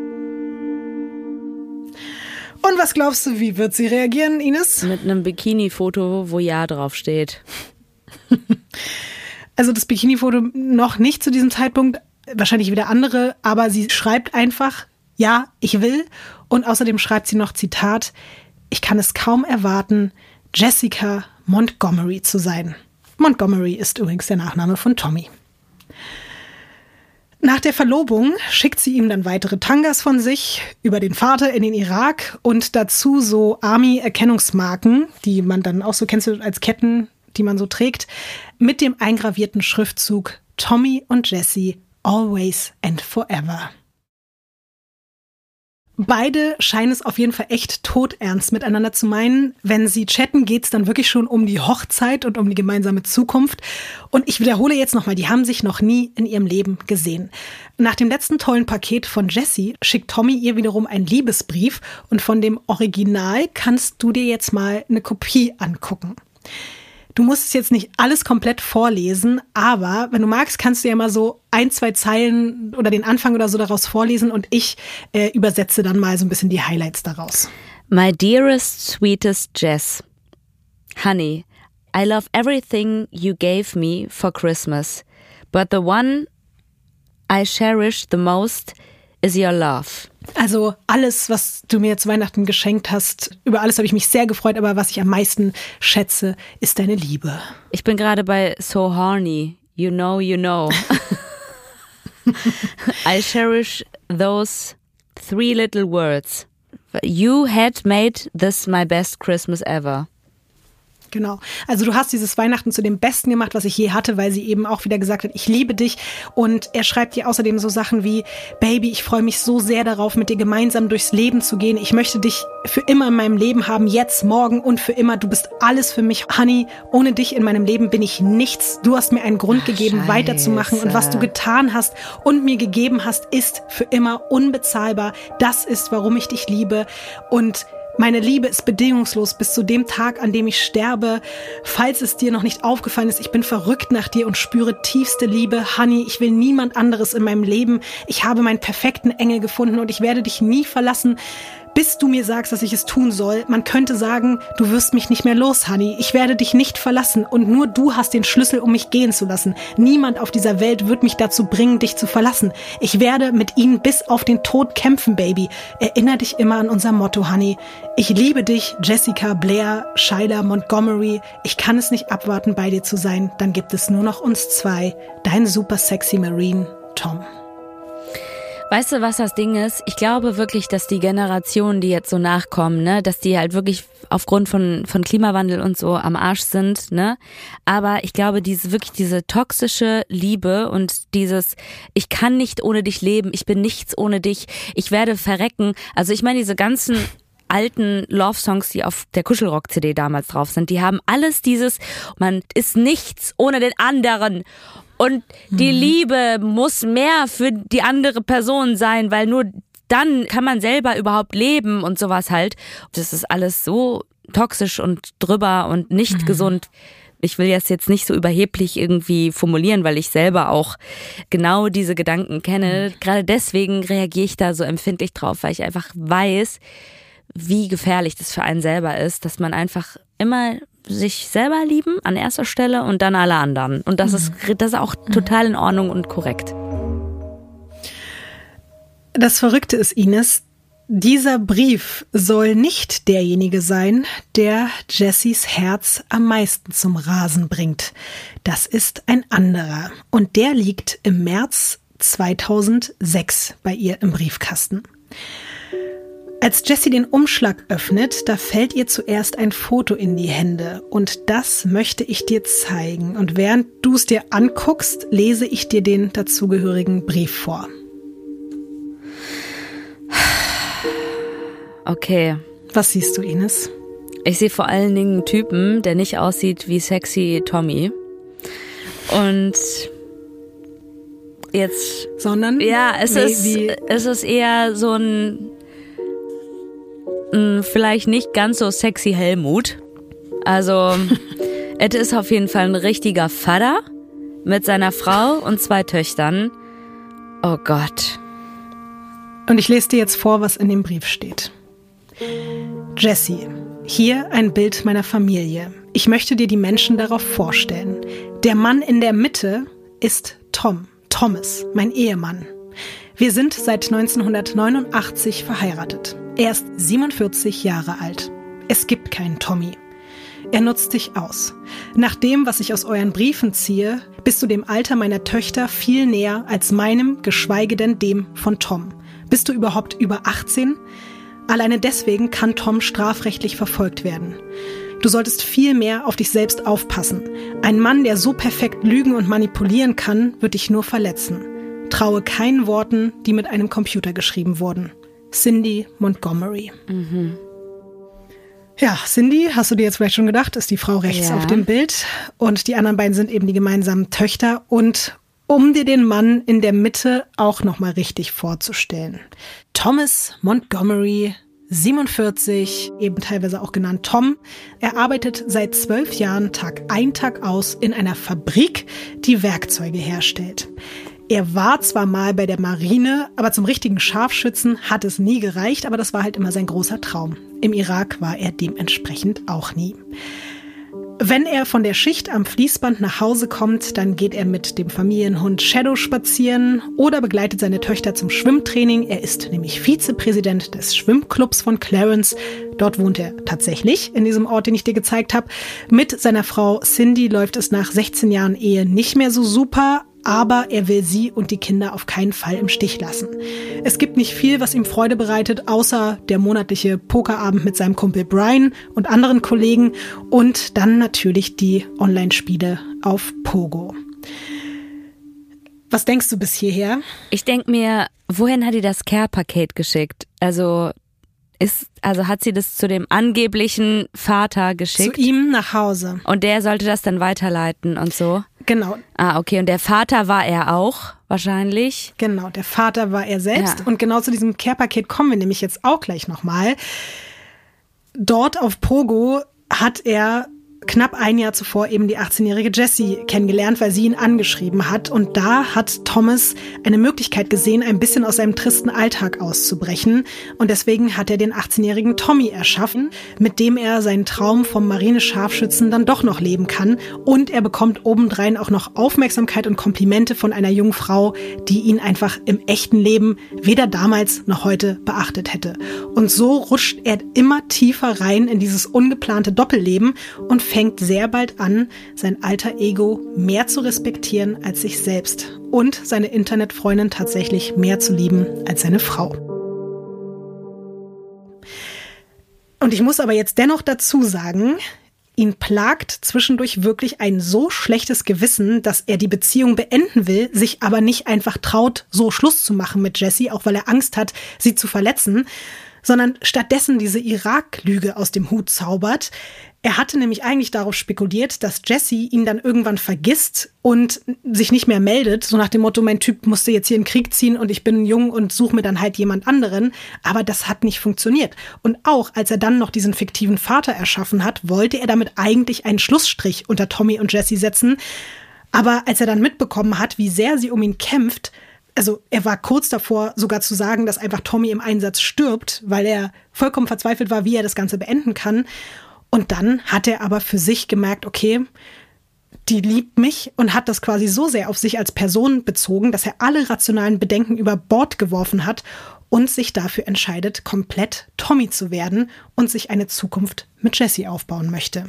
Und was glaubst du, wie wird sie reagieren, Ines? Mit einem Bikini-Foto, wo Ja draufsteht. Also das Bikini-Foto noch nicht zu diesem Zeitpunkt, wahrscheinlich wieder andere, aber sie schreibt einfach, ja, ich will. Und außerdem schreibt sie noch, Zitat, ich kann es kaum erwarten, Jessica Montgomery zu sein. Montgomery ist übrigens der Nachname von Tommy. Nach der Verlobung schickt sie ihm dann weitere Tangas von sich über den Vater in den Irak und dazu so Army-Erkennungsmarken, die man dann auch so kennst du als Ketten, die man so trägt, mit dem eingravierten Schriftzug Tommy und Jessie, always and forever. Beide scheinen es auf jeden Fall echt todernst miteinander zu meinen. Wenn sie chatten, geht es dann wirklich schon um die Hochzeit und um die gemeinsame Zukunft. Und ich wiederhole jetzt nochmal, die haben sich noch nie in ihrem Leben gesehen. Nach dem letzten tollen Paket von Jessie schickt Tommy ihr wiederum einen Liebesbrief. Und von dem Original kannst du dir jetzt mal eine Kopie angucken. Du musst es jetzt nicht alles komplett vorlesen, aber wenn du magst, kannst du ja mal so ein, zwei Zeilen oder den Anfang oder so daraus vorlesen und ich äh, übersetze dann mal so ein bisschen die Highlights daraus. My dearest, sweetest Jess. Honey, I love everything you gave me for Christmas, but the one I cherish the most is your love. Also alles, was du mir zu Weihnachten geschenkt hast, über alles habe ich mich sehr gefreut, aber was ich am meisten schätze, ist deine Liebe. Ich bin gerade bei So Horny, you know, you know. I cherish those three little words. You had made this my best Christmas ever. Genau. Also du hast dieses Weihnachten zu dem Besten gemacht, was ich je hatte, weil sie eben auch wieder gesagt hat, ich liebe dich. Und er schreibt dir außerdem so Sachen wie, Baby, ich freue mich so sehr darauf, mit dir gemeinsam durchs Leben zu gehen. Ich möchte dich für immer in meinem Leben haben, jetzt, morgen und für immer. Du bist alles für mich. Honey, ohne dich in meinem Leben bin ich nichts. Du hast mir einen Grund gegeben, Scheiße. weiterzumachen. Und was du getan hast und mir gegeben hast, ist für immer unbezahlbar. Das ist, warum ich dich liebe. Und meine Liebe ist bedingungslos bis zu dem Tag, an dem ich sterbe. Falls es dir noch nicht aufgefallen ist, ich bin verrückt nach dir und spüre tiefste Liebe. Honey, ich will niemand anderes in meinem Leben. Ich habe meinen perfekten Engel gefunden und ich werde dich nie verlassen, bis du mir sagst, dass ich es tun soll. Man könnte sagen, du wirst mich nicht mehr los, Honey. Ich werde dich nicht verlassen und nur du hast den Schlüssel, um mich gehen zu lassen. Niemand auf dieser Welt wird mich dazu bringen, dich zu verlassen. Ich werde mit ihnen bis auf den Tod kämpfen, Baby. Erinner dich immer an unser Motto, Honey. Ich liebe dich, Jessica Blair, Schuyler Montgomery. Ich kann es nicht abwarten, bei dir zu sein. Dann gibt es nur noch uns zwei. Dein super sexy Marine, Tom. Weißt du, was das Ding ist? Ich glaube wirklich, dass die Generationen, die jetzt so nachkommen, ne, dass die halt wirklich aufgrund von von Klimawandel und so am Arsch sind, ne? Aber ich glaube, diese wirklich diese toxische Liebe und dieses ich kann nicht ohne dich leben, ich bin nichts ohne dich, ich werde verrecken. Also ich meine, diese ganzen alten Love-Songs, die auf der Kuschelrock-C D damals drauf sind, die haben alles dieses, man ist nichts ohne den anderen. Und die Liebe muss mehr für die andere Person sein, weil nur dann kann man selber überhaupt leben und sowas halt. Das ist alles so toxisch und drüber und nicht mhm. gesund. Ich will das jetzt nicht so überheblich irgendwie formulieren, weil ich selber auch genau diese Gedanken kenne. Mhm. Gerade deswegen reagiere ich da so empfindlich drauf, weil ich einfach weiß, wie gefährlich das für einen selber ist, dass man einfach immer sich selber lieben an erster Stelle und dann alle anderen. Und das ist, das ist auch total in Ordnung und korrekt. Das Verrückte ist, Ines, dieser Brief soll nicht derjenige sein, der Jessys Herz am meisten zum Rasen bringt. Das ist ein anderer. Und der liegt im März zweitausendsechs bei ihr im Briefkasten. Als Jessie den Umschlag öffnet, da fällt ihr zuerst ein Foto in die Hände. Und das möchte ich dir zeigen. Und während du es dir anguckst, lese ich dir den dazugehörigen Brief vor. Okay. Was siehst du, Ines? Ich sehe vor allen Dingen einen Typen, der nicht aussieht wie sexy Tommy. Und jetzt... Sondern? Ja, es, wie, ist, wie? es ist eher so ein... vielleicht nicht ganz so sexy Helmut. Also, es ist auf jeden Fall ein richtiger Vater mit seiner Frau und zwei Töchtern. Oh Gott. Und ich lese dir jetzt vor, was in dem Brief steht. Jessie, hier ein Bild meiner Familie. Ich möchte dir die Menschen darauf vorstellen. Der Mann in der Mitte ist Tom, Thomas, mein Ehemann. Wir sind seit neunzehnhundertneunundachtzig verheiratet. Er ist siebenundvierzig Jahre alt. Es gibt keinen Tommy. Er nutzt dich aus. Nach dem, was ich aus euren Briefen ziehe, bist du dem Alter meiner Töchter viel näher als meinem, geschweige denn dem von Tom. Bist du überhaupt über achtzehn? Alleine deswegen kann Tom strafrechtlich verfolgt werden. Du solltest viel mehr auf dich selbst aufpassen. Ein Mann, der so perfekt lügen und manipulieren kann, wird dich nur verletzen. Traue keinen Worten, die mit einem Computer geschrieben wurden. Cindy Montgomery. Mhm. Ja, Cindy, hast du dir jetzt vielleicht schon gedacht, ist die Frau rechts ja. auf dem Bild. Und die anderen beiden sind eben die gemeinsamen Töchter. Und um dir den Mann in der Mitte auch nochmal richtig vorzustellen. Thomas Montgomery, siebenundvierzig, eben teilweise auch genannt Tom. Er arbeitet seit zwölf Jahren Tag ein, Tag aus in einer Fabrik, die Werkzeuge herstellt. Er war zwar mal bei der Marine, aber zum richtigen Scharfschützen hat es nie gereicht, aber das war halt immer sein großer Traum. Im Irak war er dementsprechend auch nie. Wenn er von der Schicht am Fließband nach Hause kommt, dann geht er mit dem Familienhund Shadow spazieren oder begleitet seine Töchter zum Schwimmtraining. Er ist nämlich Vizepräsident des Schwimmclubs von Clarence. Dort wohnt er tatsächlich, in diesem Ort, den ich dir gezeigt habe. Mit seiner Frau Cindy läuft es nach sechzehn Jahren Ehe nicht mehr so super, aber er will sie und die Kinder auf keinen Fall im Stich lassen. Es gibt nicht viel, was ihm Freude bereitet, außer der monatliche Pokerabend mit seinem Kumpel Brian und anderen Kollegen und dann natürlich die Online-Spiele auf Pogo. Was denkst du bis hierher? Ich denke mir, wohin hat die das Care-Paket geschickt? Also ist, also hat sie das zu dem angeblichen Vater geschickt? Zu ihm nach Hause. Und der sollte das dann weiterleiten und so? Genau. Ah, okay. Und der Vater war er auch wahrscheinlich? Genau, der Vater war er selbst. Ja. Und genau zu diesem Care-Paket kommen wir nämlich jetzt auch gleich nochmal. Dort auf Pogo hat er knapp ein Jahr zuvor eben die achtzehnjährige Jessie kennengelernt, weil sie ihn angeschrieben hat. Und da hat Thomas eine Möglichkeit gesehen, ein bisschen aus seinem tristen Alltag auszubrechen. Und deswegen hat er den achtzehnjährigen Tommy erschaffen, mit dem er seinen Traum vom Marinescharfschützen dann doch noch leben kann. Und er bekommt obendrein auch noch Aufmerksamkeit und Komplimente von einer jungen Frau, die ihn einfach im echten Leben weder damals noch heute beachtet hätte. Und so rutscht er immer tiefer rein in dieses ungeplante Doppelleben und fängt sehr bald an, sein alter Ego mehr zu respektieren als sich selbst und seine Internetfreundin tatsächlich mehr zu lieben als seine Frau. Und ich muss aber jetzt dennoch dazu sagen, ihn plagt zwischendurch wirklich ein so schlechtes Gewissen, dass er die Beziehung beenden will, sich aber nicht einfach traut, so Schluss zu machen mit Jessie, auch weil er Angst hat, sie zu verletzen, sondern stattdessen diese Irak-Lüge aus dem Hut zaubert. Er hatte nämlich eigentlich darauf spekuliert, dass Jessie ihn dann irgendwann vergisst und sich nicht mehr meldet, so nach dem Motto, mein Typ musste jetzt hier in den Krieg ziehen und ich bin jung und suche mir dann halt jemand anderen. Aber das hat nicht funktioniert. Und auch als er dann noch diesen fiktiven Vater erschaffen hat, wollte er damit eigentlich einen Schlussstrich unter Tommy und Jessie setzen. Aber als er dann mitbekommen hat, wie sehr sie um ihn kämpft, also er war kurz davor, sogar zu sagen, dass einfach Tommy im Einsatz stirbt, weil er vollkommen verzweifelt war, wie er das Ganze beenden kann. Und dann hat er aber für sich gemerkt, okay, die liebt mich und hat das quasi so sehr auf sich als Person bezogen, dass er alle rationalen Bedenken über Bord geworfen hat und sich dafür entscheidet, komplett Tommy zu werden und sich eine Zukunft mit Jessie aufbauen möchte.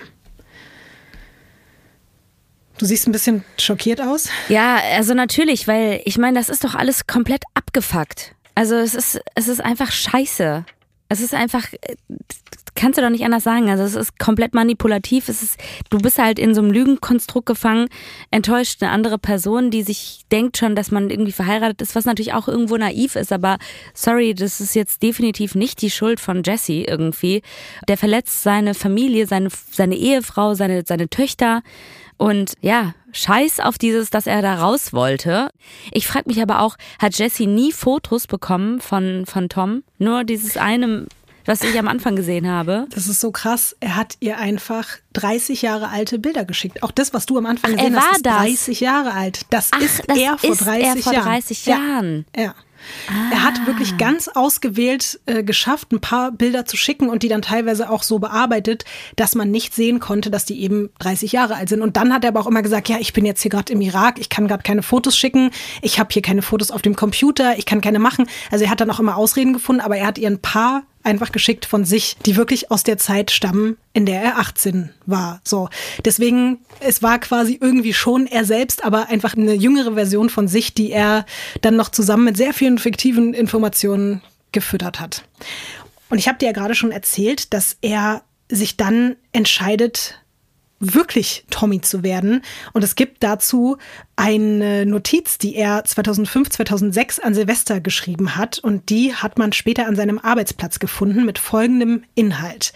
Du siehst ein bisschen schockiert aus. Ja, also natürlich, weil ich meine, das ist doch alles komplett abgefuckt. Also es ist, es ist einfach scheiße. Es ist einfach, kannst du doch nicht anders sagen. Also es ist komplett manipulativ. Es ist, du bist halt in so einem Lügenkonstrukt gefangen, enttäuscht eine andere Person, die sich denkt schon, dass man irgendwie verheiratet ist, was natürlich auch irgendwo naiv ist. Aber sorry, das ist jetzt definitiv nicht die Schuld von Jesse irgendwie. Der verletzt seine Familie, seine, seine Ehefrau, seine, seine Töchter. Und ja, scheiß auf dieses, dass er da raus wollte. Ich frage mich aber auch, hat Jessie nie Fotos bekommen von, von Tom? Nur dieses eine, was ich am Anfang gesehen habe. Das ist so krass. Er hat ihr einfach dreißig Jahre alte Bilder geschickt. Auch das, was du am Anfang Ach, gesehen er war hast, ist das? dreißig Jahre alt. Das Ach, ist das er vor ist dreißig er vor Jahren. dreißig Jahren. Ja. ja. Ah. Er hat wirklich ganz ausgewählt äh, geschafft, ein paar Bilder zu schicken und die dann teilweise auch so bearbeitet, dass man nicht sehen konnte, dass die eben dreißig Jahre alt sind. Und dann hat er aber auch immer gesagt, ja, ich bin jetzt hier gerade im Irak, ich kann gerade keine Fotos schicken, ich habe hier keine Fotos auf dem Computer, ich kann keine machen. Also er hat dann auch immer Ausreden gefunden, aber er hat ihr ein paar einfach geschickt von sich, die wirklich aus der Zeit stammen, in der er achtzehn war. So, deswegen, es war quasi irgendwie schon er selbst, aber einfach eine jüngere Version von sich, die er dann noch zusammen mit sehr vielen fiktiven Informationen gefüttert hat. Und ich habe dir ja gerade schon erzählt, dass er sich dann entscheidet, wirklich Tommy zu werden. Und es gibt dazu eine Notiz, die er zweitausendfünf, zweitausendsechs an Silvester geschrieben hat. Und die hat man später an seinem Arbeitsplatz gefunden mit folgendem Inhalt.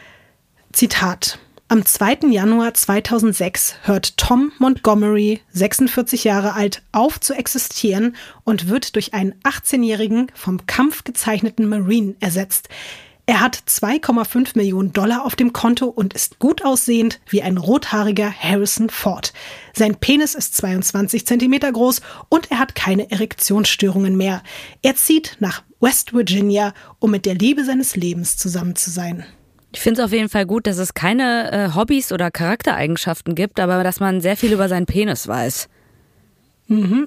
Zitat. Am zweiten Januar zweitausendsechs hört Tom Montgomery, sechsundvierzig Jahre alt, auf zu existieren und wird durch einen achtzehnjährigen, vom Kampf gezeichneten Marine ersetzt. Er hat zwei Komma fünf Millionen Dollar auf dem Konto und ist gut aussehend wie ein rothaariger Harrison Ford. Sein Penis ist zweiundzwanzig Zentimeter groß und er hat keine Erektionsstörungen mehr. Er zieht nach West Virginia, um mit der Liebe seines Lebens zusammen zu sein. Ich finde es auf jeden Fall gut, dass es keine äh, Hobbys oder Charaktereigenschaften gibt, aber dass man sehr viel über seinen Penis weiß. Mhm.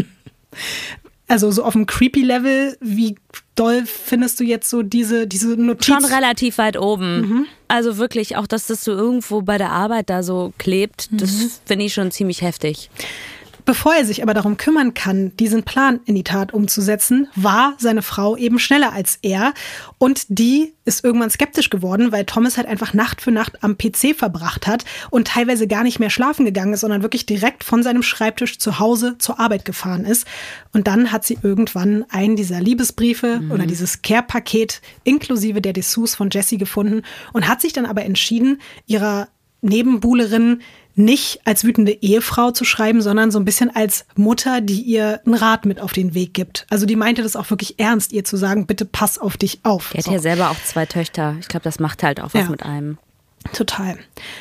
Also so auf dem Creepy-Level, wie doll findest du jetzt so diese, diese Notiz? Schon relativ weit oben. Mhm. Also wirklich, auch dass das so irgendwo bei der Arbeit da so klebt, mhm. das finde ich schon ziemlich heftig. Bevor er sich aber darum kümmern kann, diesen Plan in die Tat umzusetzen, war seine Frau eben schneller als er. Und die ist irgendwann skeptisch geworden, weil Thomas halt einfach Nacht für Nacht am P C verbracht hat und teilweise gar nicht mehr schlafen gegangen ist, sondern wirklich direkt von seinem Schreibtisch zu Hause zur Arbeit gefahren ist. Und dann hat sie irgendwann einen dieser Liebesbriefe mhm. oder dieses Care-Paket inklusive der Dessous von Jessie gefunden und hat sich dann aber entschieden, ihrer Nebenbuhlerin nicht als wütende Ehefrau zu schreiben, sondern so ein bisschen als Mutter, die ihr einen Rat mit auf den Weg gibt. Also die meinte das auch wirklich ernst, ihr zu sagen, bitte pass auf dich auf. Die hat so. ja selber auch zwei Töchter. Ich glaube, das macht halt auch was ja. mit einem. Total.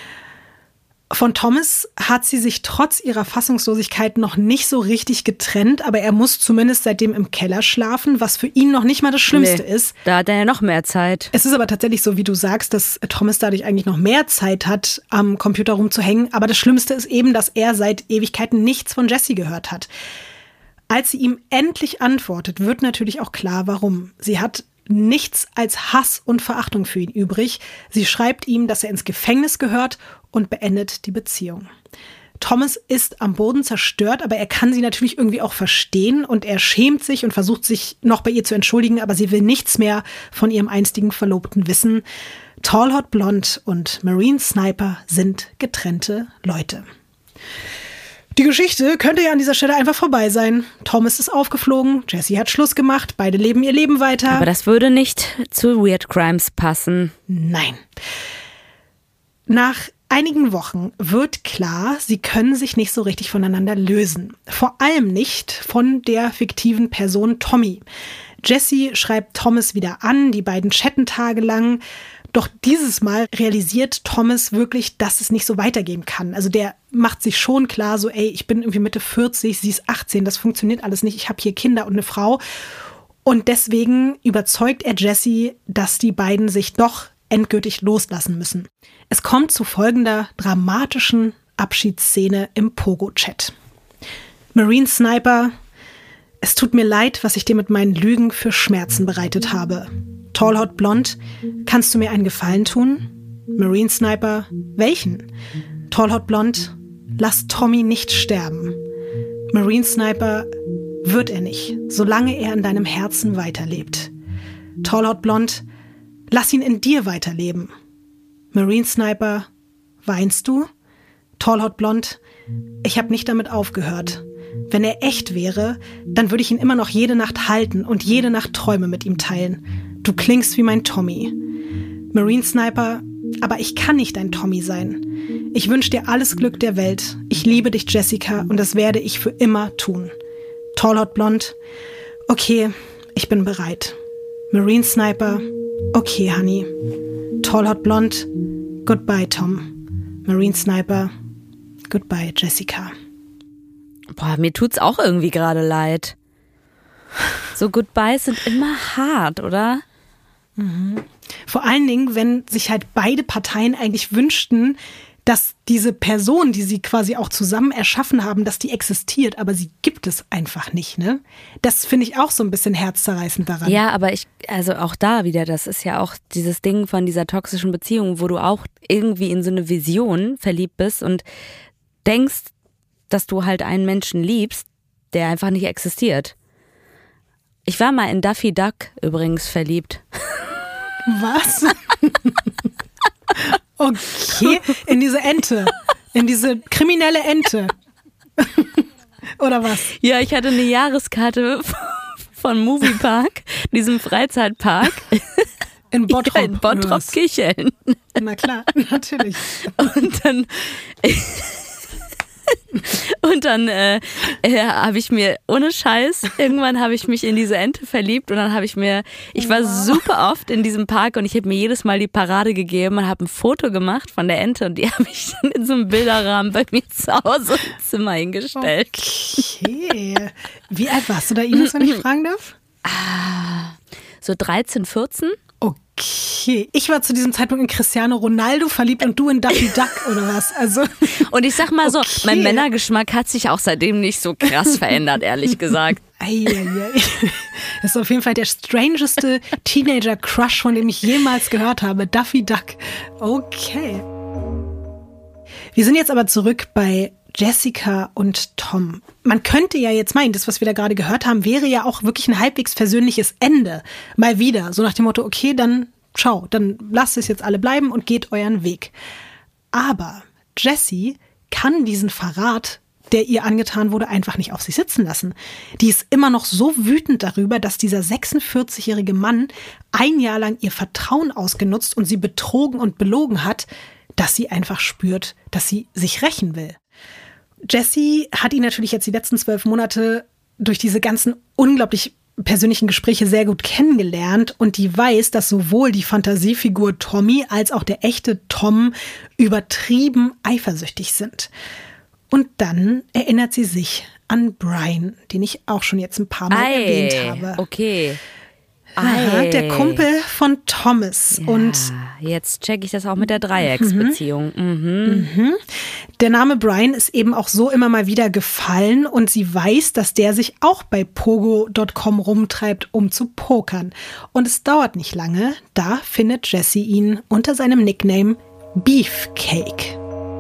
Von Thomas hat sie sich trotz ihrer Fassungslosigkeit noch nicht so richtig getrennt, aber er muss zumindest seitdem im Keller schlafen, was für ihn noch nicht mal das Schlimmste nee, ist. Da hat er ja noch mehr Zeit. Es ist aber tatsächlich so, wie du sagst, dass Thomas dadurch eigentlich noch mehr Zeit hat, am Computer rumzuhängen. Aber das Schlimmste ist eben, dass er seit Ewigkeiten nichts von Jessie gehört hat. Als sie ihm endlich antwortet, wird natürlich auch klar, warum. Sie hat nichts als Hass und Verachtung für ihn übrig. Sie schreibt ihm, dass er ins Gefängnis gehört und beendet die Beziehung. Thomas ist am Boden zerstört, aber er kann sie natürlich irgendwie auch verstehen und er schämt sich und versucht sich noch bei ihr zu entschuldigen, aber sie will nichts mehr von ihrem einstigen Verlobten wissen. Tall Hot Blonde und Marine Sniper sind getrennte Leute. Die Geschichte könnte ja an dieser Stelle einfach vorbei sein. Thomas ist aufgeflogen, Jessie hat Schluss gemacht, beide leben ihr Leben weiter. Aber das würde nicht zu Weird Crimes passen. Nein. Nach einigen Wochen wird klar, sie können sich nicht so richtig voneinander lösen. Vor allem nicht von der fiktiven Person Tommy. Jessie schreibt Thomas wieder an, die beiden chatten tagelang. Doch dieses Mal realisiert Thomas wirklich, dass es nicht so weitergehen kann. Also der macht sich schon klar, so ey, ich bin irgendwie Mitte vierzig, sie ist achtzehn, das funktioniert alles nicht, ich habe hier Kinder und eine Frau. Und deswegen überzeugt er Jessie, dass die beiden sich doch endgültig loslassen müssen. Es kommt zu folgender dramatischen Abschiedsszene im Pogo-Chat. Marine Sniper: Es tut mir leid, was ich dir mit meinen Lügen für Schmerzen bereitet habe. Tall Hot Blonde: Kannst du mir einen Gefallen tun? Marine Sniper: Welchen? Tall Hot Blonde: Lass Tommy nicht sterben. Marine Sniper: Wird er nicht, solange er in deinem Herzen weiterlebt. Tall Hot Blonde: Lass ihn in dir weiterleben. Marine Sniper: Weinst du? Tall Hot Blonde: Ich habe nicht damit aufgehört. Wenn er echt wäre, dann würde ich ihn immer noch jede Nacht halten und jede Nacht Träume mit ihm teilen. Du klingst wie mein Tommy. Marine Sniper: Aber ich kann nicht dein Tommy sein. Ich wünsche dir alles Glück der Welt. Ich liebe dich, Jessica, und das werde ich für immer tun. Tall Hot Blonde: Okay, ich bin bereit. Marine Sniper: Okay, Honey. Tall Hot Blonde: Goodbye, Tom. Marine Sniper: Goodbye, Jessica. Boah, mir tut's auch irgendwie gerade leid. So Goodbyes sind immer hart, oder? Mhm. Vor allen Dingen, wenn sich halt beide Parteien eigentlich wünschten, dass diese Person, die sie quasi auch zusammen erschaffen haben, dass die existiert, aber sie gibt es einfach nicht, ne? Das finde ich auch so ein bisschen herzzerreißend daran. Ja, aber ich, also auch da wieder, das ist ja auch dieses Ding von dieser toxischen Beziehung, wo du auch irgendwie in so eine Vision verliebt bist und denkst, dass du halt einen Menschen liebst, der einfach nicht existiert. Ich war mal in Daffy Duck übrigens verliebt. Was? Okay, in diese Ente. In diese kriminelle Ente. Oder was? Ja, ich hatte eine Jahreskarte von Moviepark, diesem Freizeitpark. In Bottrop. Ja, in Bottrop-Kicheln. Na klar, natürlich. Und dann... Und dann äh, äh, habe ich mir, ohne Scheiß, irgendwann habe ich mich in diese Ente verliebt und dann habe ich mir, ich war super oft in diesem Park und ich habe mir jedes Mal die Parade gegeben und habe ein Foto gemacht von der Ente und die habe ich dann in so einem Bilderrahmen bei mir zu Hause im Zimmer hingestellt. Okay. Wie alt warst du da, Ines, wenn ich fragen darf? Ah, so dreizehn, vierzehn. Okay, ich war zu diesem Zeitpunkt in Cristiano Ronaldo verliebt und du in Daffy Duck oder was? Also und ich sag mal so, okay. Mein Männergeschmack hat sich auch seitdem nicht so krass verändert, ehrlich gesagt. Eieiei. Das ist auf jeden Fall der strangeste Teenager-Crush, von dem ich jemals gehört habe. Daffy Duck. Okay. Wir sind jetzt aber zurück bei Jessica und Tom. Man könnte ja jetzt meinen, das, was wir da gerade gehört haben, wäre ja auch wirklich ein halbwegs versöhnliches Ende. Mal wieder. So nach dem Motto, okay, dann ciao, dann lasst es jetzt alle bleiben und geht euren Weg. Aber Jessie kann diesen Verrat, der ihr angetan wurde, einfach nicht auf sich sitzen lassen. Die ist immer noch so wütend darüber, dass dieser sechsundvierzigjährige Mann ein Jahr lang ihr Vertrauen ausgenutzt und sie betrogen und belogen hat, dass sie einfach spürt, dass sie sich rächen will. Jessie hat ihn natürlich jetzt die letzten zwölf Monate durch diese ganzen unglaublich persönlichen Gespräche sehr gut kennengelernt und die weiß, dass sowohl die Fantasiefigur Tommy als auch der echte Tom übertrieben eifersüchtig sind. Und dann erinnert sie sich an Brian, den ich auch schon jetzt ein paar Mal Ei, erwähnt habe. Okay. Aha, der Kumpel von Thomas. Ja, und jetzt checke ich das auch mit der Dreiecksbeziehung. Mhm. Mhm. Der Name Brian ist eben auch so immer mal wieder gefallen und sie weiß, dass der sich auch bei Pogo Punkt com rumtreibt, um zu pokern. Und es dauert nicht lange, da findet Jessie ihn unter seinem Nickname Beefcake.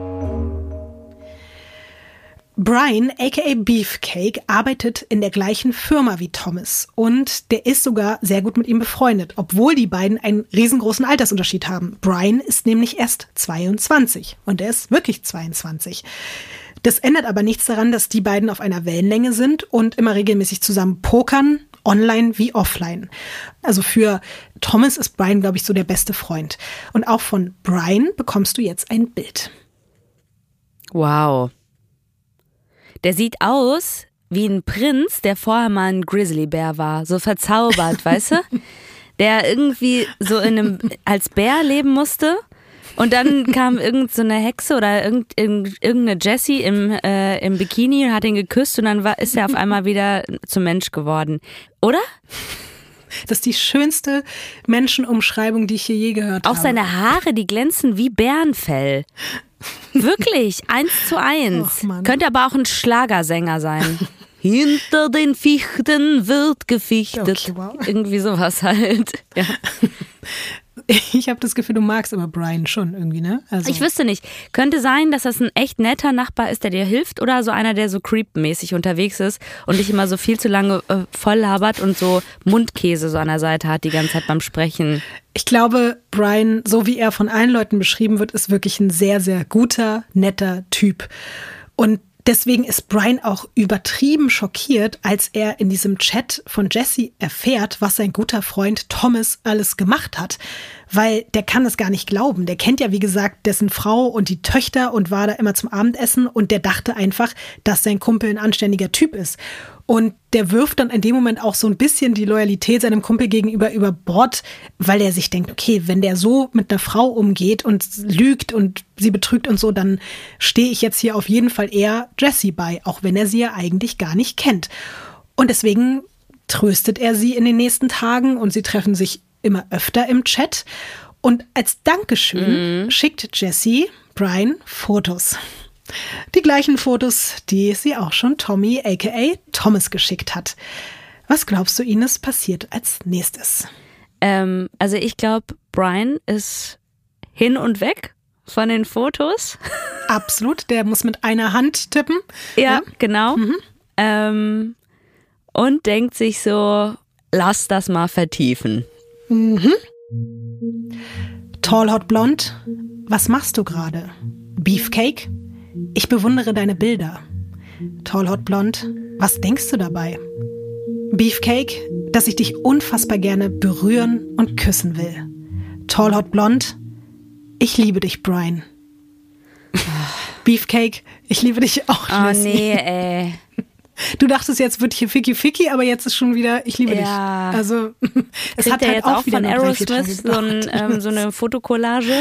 Brian, aka Beefcake, arbeitet in der gleichen Firma wie Thomas und der ist sogar sehr gut mit ihm befreundet, obwohl die beiden einen riesengroßen Altersunterschied haben. Brian ist nämlich erst zweiundzwanzig und er ist wirklich zweiundzwanzig. Das ändert aber nichts daran, dass die beiden auf einer Wellenlänge sind und immer regelmäßig zusammen pokern, online wie offline. Also für Thomas ist Brian, glaube ich, so der beste Freund. Und auch von Brian bekommst du jetzt ein Bild. Wow. Der sieht aus wie ein Prinz, der vorher mal ein Grizzlybär war. So verzaubert, weißt du? Der irgendwie so in einem, als Bär leben musste. Und dann kam irgend so eine Hexe oder irgend, irgendeine Jessie im, äh, im Bikini und hat ihn geküsst und dann war, ist er auf einmal wieder zum Mensch geworden. Oder? Das ist die schönste Menschenumschreibung, die ich hier je gehört Auch habe. Auch seine Haare, die glänzen wie Bärenfell. Wirklich, eins zu eins. Och, könnte aber auch ein Schlagersänger sein. Hinter den Fichten wird gefichtet. Okay, wow. Irgendwie sowas halt. Ja. Ich habe das Gefühl, du magst aber Brian schon irgendwie, ne? Also. Ich wüsste nicht. Könnte sein, dass das ein echt netter Nachbar ist, der dir hilft, oder so einer, der so creep-mäßig unterwegs ist und dich immer so viel zu lange äh, voll labert und so Mundkäse so an der Seite hat die ganze Zeit beim Sprechen. Ich glaube, Brian, so wie er von allen Leuten beschrieben wird, ist wirklich ein sehr, sehr guter, netter Typ. Und deswegen ist Brian auch übertrieben schockiert, als er in diesem Chat von Jesse erfährt, was sein guter Freund Thomas alles gemacht hat. Weil der kann es gar nicht glauben. Der kennt ja, wie gesagt, dessen Frau und die Töchter und war da immer zum Abendessen und der dachte einfach, dass sein Kumpel ein anständiger Typ ist. Und der wirft dann in dem Moment auch so ein bisschen die Loyalität seinem Kumpel gegenüber über Bord, weil er sich denkt, okay, wenn der so mit einer Frau umgeht und lügt und sie betrügt und so, dann stehe ich jetzt hier auf jeden Fall eher Jesse bei, auch wenn er sie ja eigentlich gar nicht kennt. Und deswegen tröstet er sie in den nächsten Tagen und sie treffen sich immer öfter im Chat. Und als Dankeschön mhm. schickt Jesse Brian Fotos. Die gleichen Fotos, die sie auch schon Tommy aka Thomas geschickt hat. Was glaubst du, Ines, passiert als nächstes? Ähm, also ich glaube, Brian ist hin und weg von den Fotos. Absolut, der muss mit einer Hand tippen. Ja, ja. genau. Mhm. Ähm, und denkt sich so, lass das mal vertiefen. Mhm. Tall Hot Blond, was machst du gerade? Beefcake? Ich bewundere deine Bilder. Tall Hot Blond, was denkst du dabei? Beefcake, dass ich dich unfassbar gerne berühren und küssen will. Tall Hot Blond, ich liebe dich, Brian. Beefcake, ich liebe dich auch, Oh Jessie. nee, ey. Du dachtest, jetzt wird hier Ficky Ficky, aber jetzt ist schon wieder, ich liebe ja. dich. Also, es Kriegt hat er halt jetzt auch, auch wieder von Aerosmith so, ein, ähm, so eine Fotokollage.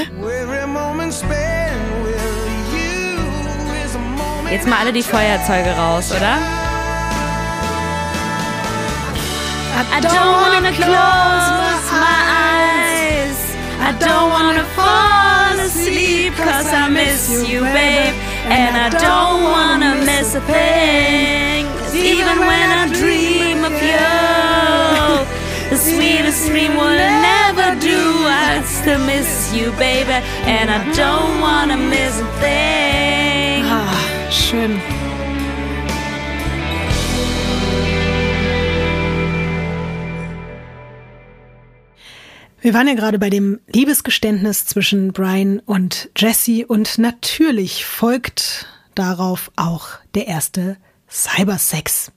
Jetzt mal alle die Feuerzeuge raus, oder? I don't wanna close my eyes. I don't wanna fall asleep, cause I miss you, babe. And I don't wanna miss a thing, even when I dream of you. The sweetest dream will never do. I still miss you, baby. And I don't wanna miss a thing. Ah, schön. Wir waren ja gerade bei dem Liebesgeständnis zwischen Brian und Jesse und natürlich folgt darauf auch der erste Cybersex.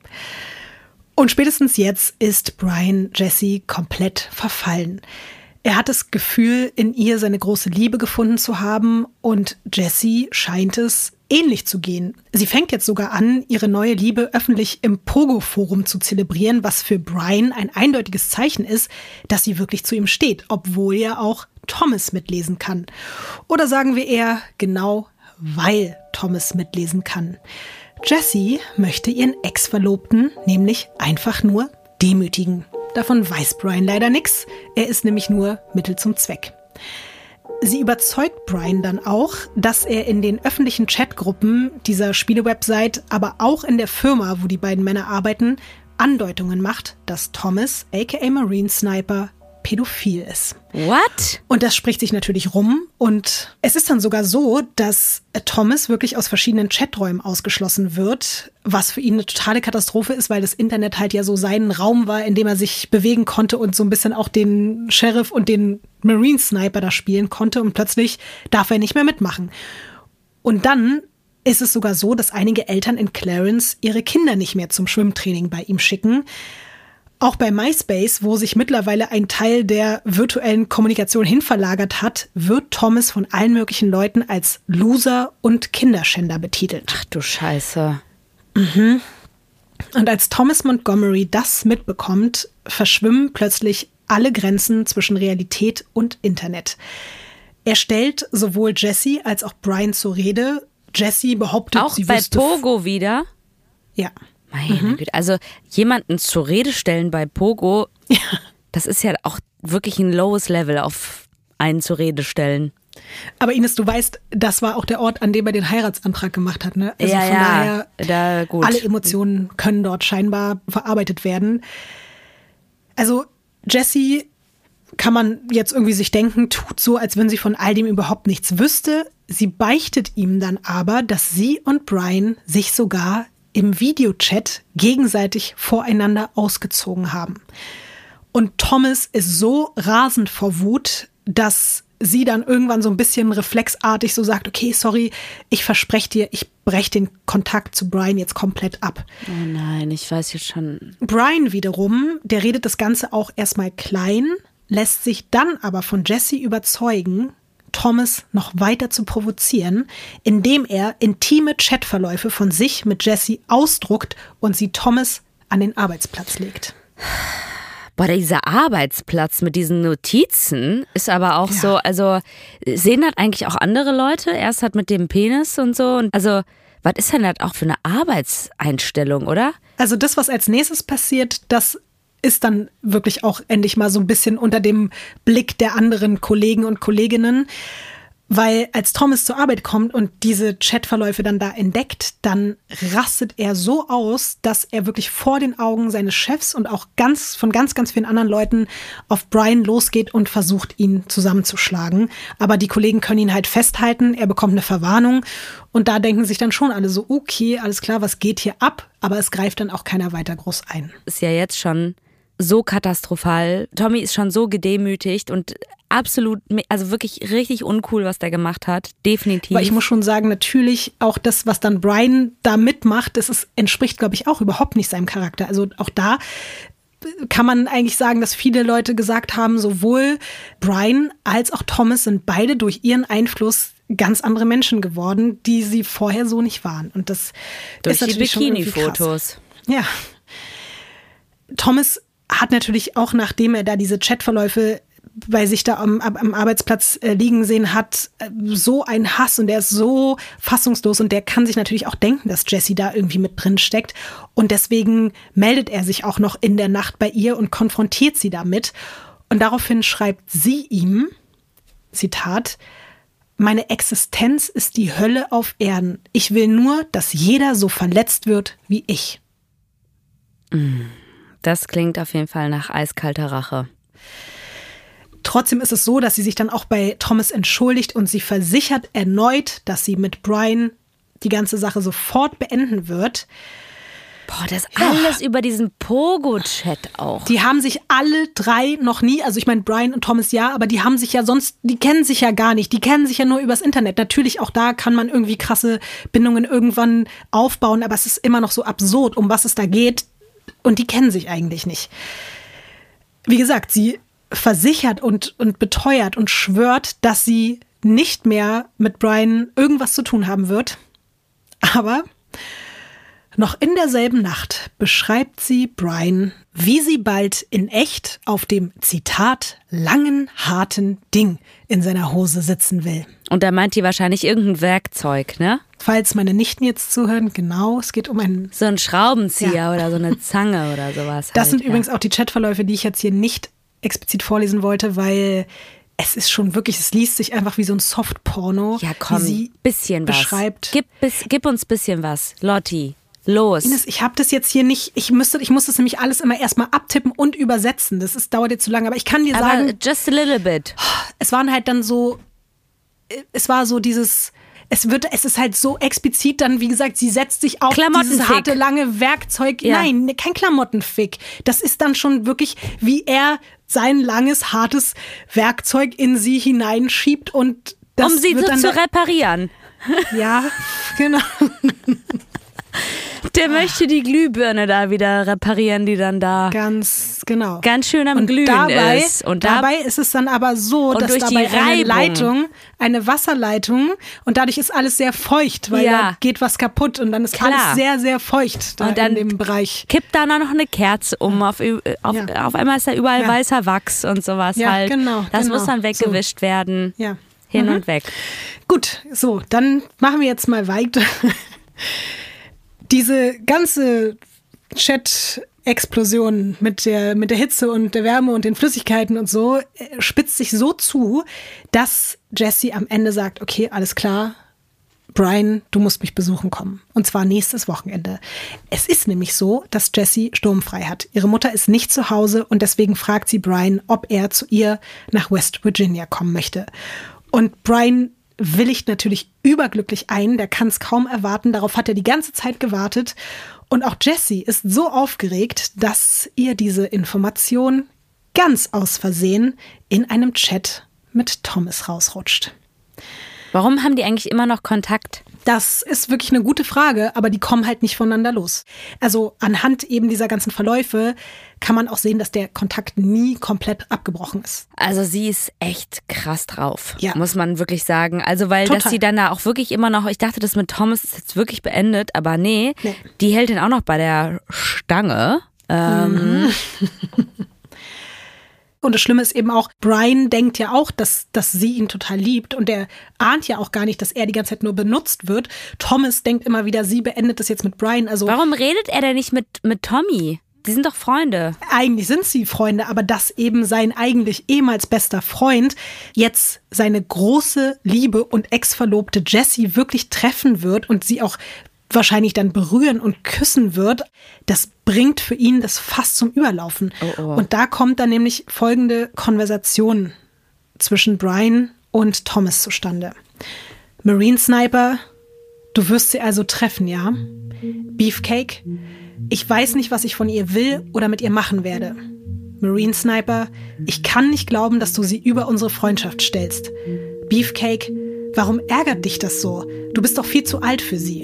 Und spätestens jetzt ist Brian Jesse komplett verfallen. Er hat das Gefühl, in ihr seine große Liebe gefunden zu haben und Jesse scheint es ähnlich zu gehen. Sie fängt jetzt sogar an, ihre neue Liebe öffentlich im Pogo-Forum zu zelebrieren, was für Brian ein eindeutiges Zeichen ist, dass sie wirklich zu ihm steht, obwohl ja auch Thomas mitlesen kann. Oder sagen wir eher genau, weil Thomas mitlesen kann. Jesse möchte ihren Ex-Verlobten nämlich einfach nur demütigen. Davon weiß Brian leider nichts. Er ist nämlich nur Mittel zum Zweck. Sie überzeugt Brian dann auch, dass er in den öffentlichen Chatgruppen dieser Spielewebsite, aber auch in der Firma, wo die beiden Männer arbeiten, Andeutungen macht, dass Thomas, aka Marine Sniper, pädophil ist. What? Und das spricht sich natürlich rum. Und es ist dann sogar so, dass Thomas wirklich aus verschiedenen Chaträumen ausgeschlossen wird, was für ihn eine totale Katastrophe ist, weil das Internet halt ja so sein Raum war, in dem er sich bewegen konnte und so ein bisschen auch den Sheriff und den Marine Sniper da spielen konnte. Und plötzlich darf er nicht mehr mitmachen. Und dann ist es sogar so, dass einige Eltern in Clarence ihre Kinder nicht mehr zum Schwimmtraining bei ihm schicken. Auch bei MySpace, wo sich mittlerweile ein Teil der virtuellen Kommunikation hinverlagert hat, wird Thomas von allen möglichen Leuten als Loser und Kinderschänder betitelt. Ach du Scheiße. Mhm. Und als Thomas Montgomery das mitbekommt, verschwimmen plötzlich alle Grenzen zwischen Realität und Internet. Er stellt sowohl Jesse als auch Brian zur Rede. Jesse behauptet, auch sie bei wüsste... Pogo wieder? Ja. Meine Mhm. Güte, also jemanden zur Rede stellen bei Pogo, ja. Das ist ja auch wirklich ein lowes Level auf einen zur Rede stellen. Aber Ines, du weißt, das war auch der Ort, an dem er den Heiratsantrag gemacht hat, ne? Also ja, von ja, daher, da, gut. alle Emotionen können dort scheinbar verarbeitet werden. Also Jessie, kann man jetzt irgendwie sich denken, tut so, als wenn sie von all dem überhaupt nichts wüsste. Sie beichtet ihm dann aber, dass sie und Brian sich sogar im Videochat gegenseitig voreinander ausgezogen haben. Und Thomas ist so rasend vor Wut, dass sie dann irgendwann so ein bisschen reflexartig so sagt, okay, sorry, ich verspreche dir, ich breche den Kontakt zu Brian jetzt komplett ab. Oh nein, ich weiß jetzt schon. Brian wiederum, der redet das Ganze auch erstmal klein, lässt sich dann aber von Jessie überzeugen, Thomas noch weiter zu provozieren, indem er intime Chatverläufe von sich mit Jessie ausdruckt und sie Thomas an den Arbeitsplatz legt. Boah, dieser Arbeitsplatz mit diesen Notizen ist aber auch Ja. so, also sehen das eigentlich auch andere Leute? Erst hat mit dem Penis und so. Und also, was ist denn das auch für eine Arbeitseinstellung, oder? Also das, was als nächstes passiert, das ist dann wirklich auch endlich mal so ein bisschen unter dem Blick der anderen Kollegen und Kolleginnen. Weil als Thomas zur Arbeit kommt und diese Chatverläufe dann da entdeckt, dann rastet er so aus, dass er wirklich vor den Augen seines Chefs und auch ganz von ganz, ganz vielen anderen Leuten auf Brian losgeht und versucht, ihn zusammenzuschlagen. Aber die Kollegen können ihn halt festhalten, er bekommt eine Verwarnung und da denken sich dann schon alle so, okay, alles klar, was geht hier ab? Aber es greift dann auch keiner weiter groß ein. Ist ja jetzt schon so katastrophal. Tommy ist schon so gedemütigt und absolut, also wirklich richtig uncool, was der gemacht hat. Definitiv. Aber ich muss schon sagen, natürlich auch das, was dann Brian da mitmacht, das ist, entspricht, glaube ich, auch überhaupt nicht seinem Charakter. Also auch da kann man eigentlich sagen, dass viele Leute gesagt haben, sowohl Brian als auch Thomas sind beide durch ihren Einfluss ganz andere Menschen geworden, die sie vorher so nicht waren. Und das durch ist natürlich die schon irgendwie krass. Bikini-Fotos. Ja. Thomas hat natürlich auch, nachdem er da diese Chatverläufe bei sich da am, am Arbeitsplatz äh, liegen sehen hat, äh, so einen Hass und der ist so fassungslos und der kann sich natürlich auch denken, dass Jessie da irgendwie mit drin steckt und deswegen meldet er sich auch noch in der Nacht bei ihr und konfrontiert sie damit und daraufhin schreibt sie ihm, Zitat, meine Existenz ist die Hölle auf Erden. Ich will nur, dass jeder so verletzt wird wie ich. Das klingt auf jeden Fall nach eiskalter Rache. Trotzdem ist es so, dass sie sich dann auch bei Thomas entschuldigt und sie versichert erneut, dass sie mit Brian die ganze Sache sofort beenden wird. Boah, das Ja. alles über diesen Pogo-Chat auch. Die haben sich alle drei noch nie, also ich meine Brian und Thomas ja, aber die haben sich ja sonst, die kennen sich ja gar nicht, die kennen sich ja nur übers Internet. Natürlich auch da kann man irgendwie krasse Bindungen irgendwann aufbauen, aber es ist immer noch so absurd, um was es da geht und die kennen sich eigentlich nicht. Wie gesagt, sie versichert und, und beteuert und schwört, dass sie nicht mehr mit Brian irgendwas zu tun haben wird. Aber noch in derselben Nacht beschreibt sie Brian, wie sie bald in echt auf dem, Zitat, langen, harten Ding in seiner Hose sitzen will. Und da meint die wahrscheinlich irgendein Werkzeug, ne? Falls meine Nichten jetzt zuhören, genau, es geht um ein... So ein Schraubenzieher Ja. oder so eine Zange oder sowas. Das halt, sind ja. übrigens auch die Chatverläufe, die ich jetzt hier nicht explizit vorlesen wollte, weil es ist schon wirklich, es liest sich einfach wie so ein Softporno, Ja, komm, wie sie bisschen was. beschreibt. Gib, bis, gib uns bisschen was. Lotti, los. Ines, ich habe das jetzt hier nicht, ich müsste, ich muss das nämlich alles immer erstmal abtippen und übersetzen. Das ist, dauert jetzt zu lange, aber ich kann dir Aber sagen, just a little bit. es waren halt dann so, es war so dieses, es wird, es ist halt so explizit dann, wie gesagt, sie setzt sich auf dieses Klamottenfick. harte, lange Werkzeug. Ja. Nein, kein Klamottenfick. Das ist dann schon wirklich, wie er sein langes, hartes Werkzeug in sie hineinschiebt und das Um sie wird so dann zu da, reparieren. ja, genau. Der möchte die Glühbirne da wieder reparieren, die dann da Ganz genau. ganz schön am und Glühen dabei, ist. Und da, dabei ist es dann aber so, Und dass durch die dabei eine Reibung. Leitung, eine Wasserleitung und dadurch ist alles sehr feucht, weil Ja. da geht was kaputt und dann ist Klar. alles sehr, sehr feucht da Und dann in dem Bereich. kippt da noch eine Kerze um. Auf, auf, Ja. auf einmal ist da überall Ja. weißer Wachs und sowas Ja, halt. genau, Das genau. muss dann weggewischt werden. Ja. Hin Mhm. und weg. Gut, so, dann machen wir jetzt mal weiter. Diese ganze Chat, Explosion mit der, mit der Hitze und der Wärme und den Flüssigkeiten und so äh, spitzt sich so zu, dass Jesse am Ende sagt, okay, alles klar, Brian, du musst mich besuchen kommen. Und zwar nächstes Wochenende. Es ist nämlich so, dass Jessie sturmfrei hat. Ihre Mutter ist nicht zu Hause und deswegen fragt sie Brian, ob er zu ihr nach West Virginia kommen möchte. Und Brian willigt natürlich überglücklich ein. Der kann es kaum erwarten. Darauf hat er die ganze Zeit gewartet. Und auch Jessie ist so aufgeregt, dass ihr diese Information ganz aus Versehen in einem Chat mit Thomas rausrutscht. Warum haben die eigentlich immer noch Kontakt? Das ist wirklich eine gute Frage, aber die kommen halt nicht voneinander los. Also anhand eben dieser ganzen Verläufe kann man auch sehen, dass der Kontakt nie komplett abgebrochen ist. Also sie ist echt krass drauf, ja. muss man wirklich sagen. Also weil, Total. dass sie dann da auch wirklich immer noch, ich dachte, das mit Thomas ist jetzt wirklich beendet, aber nee, nee. die hält ihn auch noch bei der Stange. Ähm, mhm. Und das Schlimme ist eben auch, Brian denkt ja auch, dass, dass sie ihn total liebt und der ahnt ja auch gar nicht, dass er die ganze Zeit nur benutzt wird. Thomas denkt immer wieder, sie beendet das jetzt mit Brian. Also warum redet er denn nicht mit, mit Tommy? Die sind doch Freunde. Eigentlich sind sie Freunde, aber dass eben sein eigentlich ehemals bester Freund jetzt seine große Liebe und Ex-Verlobte Jessie wirklich treffen wird und sie auch wahrscheinlich dann berühren und küssen wird, das bringt für ihn das Fass zum Überlaufen. Oh, oh. Und da kommt dann nämlich folgende Konversation zwischen Brian und Thomas zustande. Marine Sniper, du wirst sie also treffen, ja? Beefcake, ich weiß nicht, was ich von ihr will oder mit ihr machen werde. Marine Sniper, ich kann nicht glauben, dass du sie über unsere Freundschaft stellst. Beefcake, warum ärgert dich das so? Du bist doch viel zu alt für sie.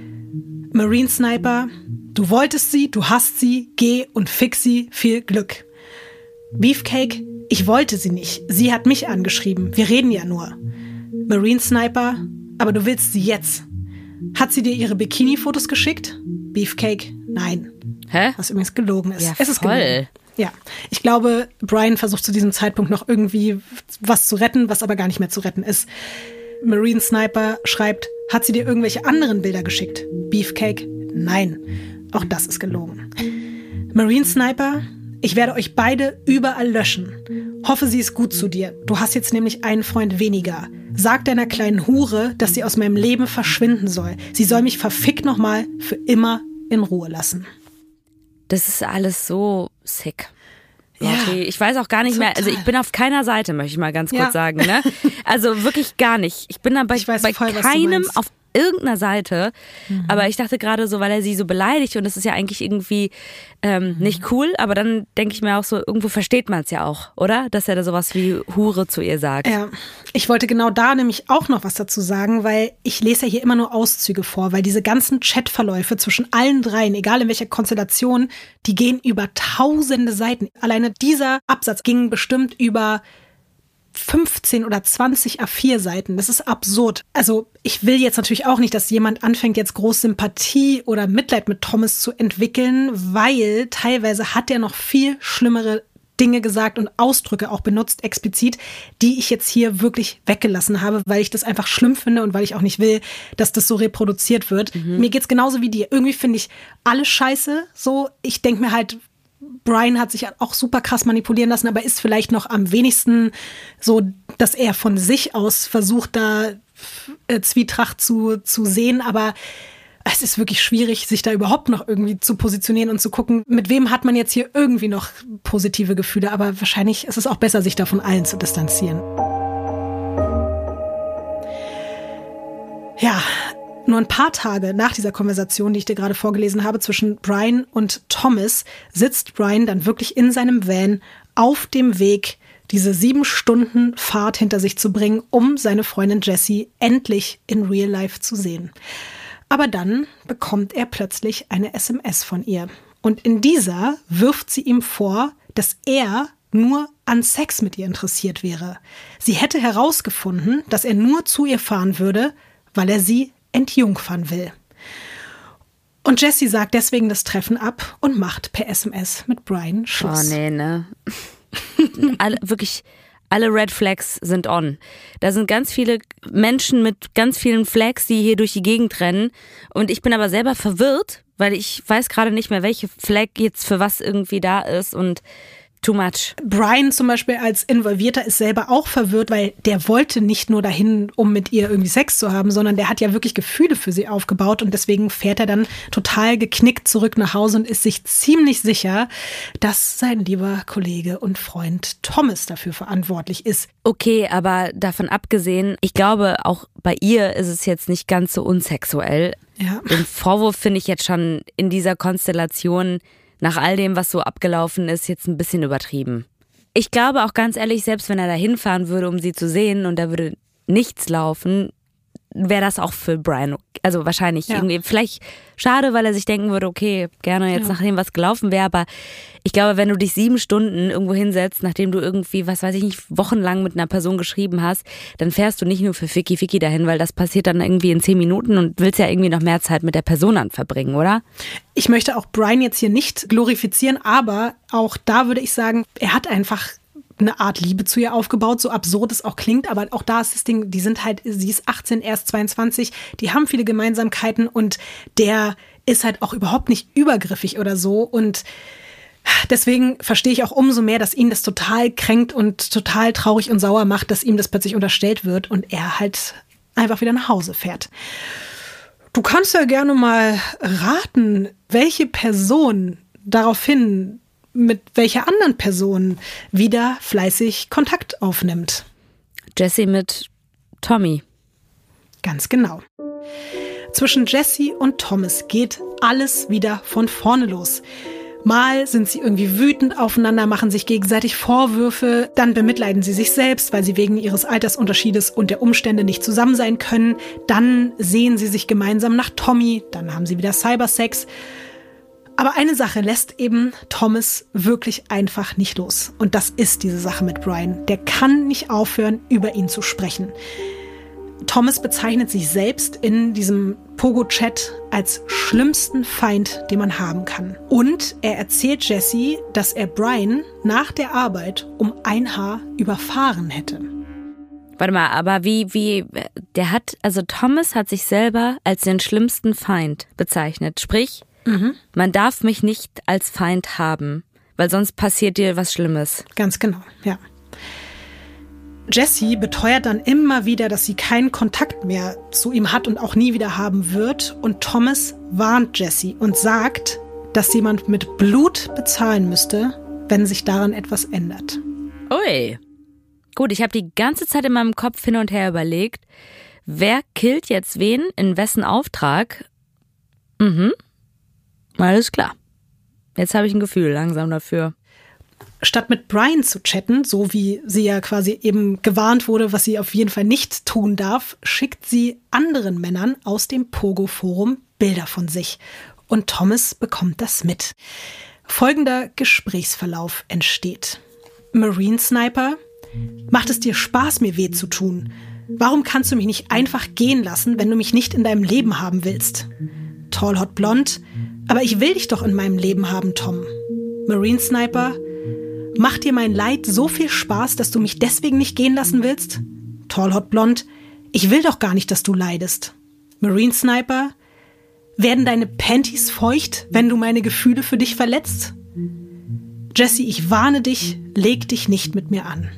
Marine Sniper, du wolltest sie, du hast sie, geh und fix sie, viel Glück. Beefcake, ich wollte sie nicht, sie hat mich angeschrieben, wir reden ja nur. Marine Sniper, aber du willst sie jetzt. Hat sie dir ihre Bikini-Fotos geschickt? Beefcake, nein. Hä? Was übrigens gelogen ist. Ja, es ist voll. Gelogen. Ja, ich glaube, Brian versucht zu diesem Zeitpunkt noch irgendwie was zu retten, was aber gar nicht mehr zu retten ist. Marine Sniper schreibt, hat sie dir irgendwelche anderen Bilder geschickt? Beefcake, nein. Auch das ist gelogen. Marine Sniper, ich werde euch beide überall löschen. Hoffe, sie ist gut zu dir. Du hast jetzt nämlich einen Freund weniger. Sag deiner kleinen Hure, dass sie aus meinem Leben verschwinden soll. Sie soll mich verfickt nochmal für immer in Ruhe lassen. Das ist alles so sick. Okay, Ja, ich weiß auch gar nicht total. mehr, also ich bin auf keiner Seite, möchte ich mal ganz kurz Ja. sagen, ne? Also wirklich gar nicht. Ich bin da bei, Ich weiß bei voll, was du keinem meinst. auf irgendeiner Seite, mhm. aber ich dachte gerade so, weil er sie so beleidigt und das ist ja eigentlich irgendwie ähm, nicht cool, aber dann denke ich mir auch so, irgendwo versteht man es ja auch, oder? Dass er da sowas wie Hure zu ihr sagt. Ja, ich wollte genau da nämlich auch noch was dazu sagen, weil ich lese ja hier immer nur Auszüge vor, weil diese ganzen Chatverläufe zwischen allen dreien, egal in welcher Konstellation, die gehen über tausende Seiten. Alleine dieser Absatz ging bestimmt über fünfzehn oder zwanzig A vier Seiten. Das ist absurd. Also ich will jetzt natürlich auch nicht, dass jemand anfängt, jetzt groß Sympathie oder Mitleid mit Thomas zu entwickeln, weil teilweise hat er noch viel schlimmere Dinge gesagt und Ausdrücke auch benutzt, explizit, die ich jetzt hier wirklich weggelassen habe, weil ich das einfach schlimm finde und weil ich auch nicht will, dass das so reproduziert wird. Mhm. Mir geht's genauso wie dir. Irgendwie finde ich alles scheiße. So, ich denke mir halt, Brian hat sich auch super krass manipulieren lassen, aber ist vielleicht noch am wenigsten so, dass er von sich aus versucht, da äh, Zwietracht zu, zu sehen. Aber es ist wirklich schwierig, sich da überhaupt noch irgendwie zu positionieren und zu gucken, mit wem hat man jetzt hier irgendwie noch positive Gefühle. Aber wahrscheinlich ist es auch besser, sich da von allen zu distanzieren. Ja, nur ein paar Tage nach dieser Konversation, die ich dir gerade vorgelesen habe, zwischen Brian und Thomas, sitzt Brian dann wirklich in seinem Van auf dem Weg, diese sieben Stunden Fahrt hinter sich zu bringen, um seine Freundin Jessie endlich in Real Life zu sehen. Aber dann bekommt er plötzlich eine S M S von ihr. Und in dieser wirft sie ihm vor, dass er nur an Sex mit ihr interessiert wäre. Sie hätte herausgefunden, dass er nur zu ihr fahren würde, weil er sie entjungfern will. Und Jessie sagt deswegen das Treffen ab und macht per S M S mit Brian Schluss. Oh nee, ne? alle, wirklich, alle Red Flags sind on. Da sind ganz viele Menschen mit ganz vielen Flags, die hier durch die Gegend rennen. Und ich bin aber selber verwirrt, weil ich weiß gerade nicht mehr, welche Flag jetzt für was irgendwie da ist und too much. Brian zum Beispiel als Involvierter ist selber auch verwirrt, weil der wollte nicht nur dahin, um mit ihr irgendwie Sex zu haben, sondern der hat ja wirklich Gefühle für sie aufgebaut und deswegen fährt er dann total geknickt zurück nach Hause und ist sich ziemlich sicher, dass sein lieber Kollege und Freund Thomas dafür verantwortlich ist. Okay, aber davon abgesehen, ich glaube, auch bei ihr ist es jetzt nicht ganz so unsexuell. Ja. Den Vorwurf finde ich jetzt schon in dieser Konstellation nach all dem, was so abgelaufen ist, jetzt ein bisschen übertrieben. Ich glaube auch ganz ehrlich, selbst wenn er da hinfahren würde, um sie zu sehen und da würde nichts laufen, wäre das auch für Brian, also wahrscheinlich ja. irgendwie, vielleicht schade, weil er sich denken würde, okay, gerne jetzt ja. nachdem was gelaufen wäre, aber ich glaube, wenn du dich sieben Stunden irgendwo hinsetzt, nachdem du irgendwie, was weiß ich nicht, wochenlang mit einer Person geschrieben hast, dann fährst du nicht nur für Ficky Ficky dahin, weil das passiert dann irgendwie in zehn Minuten und willst ja irgendwie noch mehr Zeit mit der Person an verbringen, oder? Ich möchte auch Brian jetzt hier nicht glorifizieren, aber auch da würde ich sagen, er hat einfach eine Art Liebe zu ihr aufgebaut, so absurd es auch klingt, aber auch da ist das Ding, die sind halt, sie ist achtzehn, er ist zweiundzwanzig, die haben viele Gemeinsamkeiten und der ist halt auch überhaupt nicht übergriffig oder so und deswegen verstehe ich auch umso mehr, dass ihn das total kränkt und total traurig und sauer macht, dass ihm das plötzlich unterstellt wird und er halt einfach wieder nach Hause fährt. Du kannst ja gerne mal raten, welche Person daraufhin mit welcher anderen Person wieder fleißig Kontakt aufnimmt. Jessie mit Tommy. Ganz genau. Zwischen Jessie und Thomas geht alles wieder von vorne los. Mal sind sie irgendwie wütend aufeinander, machen sich gegenseitig Vorwürfe, dann bemitleiden sie sich selbst, weil sie wegen ihres Altersunterschiedes und der Umstände nicht zusammen sein können. Dann sehen sie sich gemeinsam nach Tommy, dann haben sie wieder Cybersex. Aber eine Sache lässt eben Thomas wirklich einfach nicht los. Und das ist diese Sache mit Brian. Der kann nicht aufhören, über ihn zu sprechen. Thomas bezeichnet sich selbst in diesem Pogo-Chat als schlimmsten Feind, den man haben kann. Und er erzählt Jessie, dass er Brian nach der Arbeit um ein Haar überfahren hätte. Warte mal, aber wie, wie, der hat, also Thomas hat sich selber als den schlimmsten Feind bezeichnet. Sprich, Mhm. man darf mich nicht als Feind haben, weil sonst passiert dir was Schlimmes. Ganz genau, ja. Jessie beteuert dann immer wieder, dass sie keinen Kontakt mehr zu ihm hat und auch nie wieder haben wird. Und Thomas warnt Jessie und sagt, dass jemand mit Blut bezahlen müsste, wenn sich daran etwas ändert. Ui. Gut, ich habe die ganze Zeit in meinem Kopf hin und her überlegt, wer killt jetzt wen, in wessen Auftrag? Mhm. Alles klar. Jetzt habe ich ein Gefühl langsam dafür. Statt mit Brian zu chatten, so wie sie ja quasi eben gewarnt wurde, was sie auf jeden Fall nicht tun darf, schickt sie anderen Männern aus dem Pogo-Forum Bilder von sich. Und Thomas bekommt das mit. Folgender Gesprächsverlauf entsteht. Marine Sniper: Macht es dir Spaß, mir weh zu tun? Warum kannst du mich nicht einfach gehen lassen, wenn du mich nicht in deinem Leben haben willst? Tall Hot Blonde: Aber ich will dich doch in meinem Leben haben, Tom. Marine Sniper: Macht dir mein Leid so viel Spaß, dass du mich deswegen nicht gehen lassen willst? Tall Hot Blonde: Ich will doch gar nicht, dass du leidest. Marine Sniper: Werden deine Panties feucht, wenn du meine Gefühle für dich verletzt? Jessie, ich warne dich, leg dich nicht mit mir an.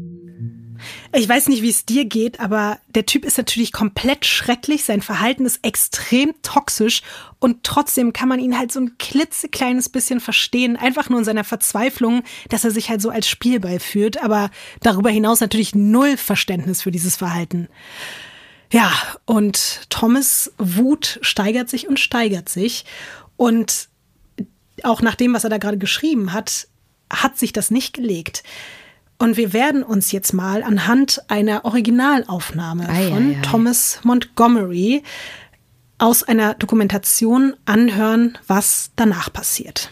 Ich weiß nicht, wie es dir geht, aber der Typ ist natürlich komplett schrecklich. Sein Verhalten ist extrem toxisch und trotzdem kann man ihn halt so ein klitzekleines bisschen verstehen. Einfach nur in seiner Verzweiflung, dass er sich halt so als Spielball fühlt, aber darüber hinaus natürlich null Verständnis für dieses Verhalten. Ja, und Thomas' Wut steigert sich und steigert sich und auch nach dem, was er da gerade geschrieben hat, hat sich das nicht gelegt. Und wir werden uns jetzt mal anhand einer Originalaufnahme ei, von ei, ei. Thomas Montgomery aus einer Dokumentation anhören, was danach passiert.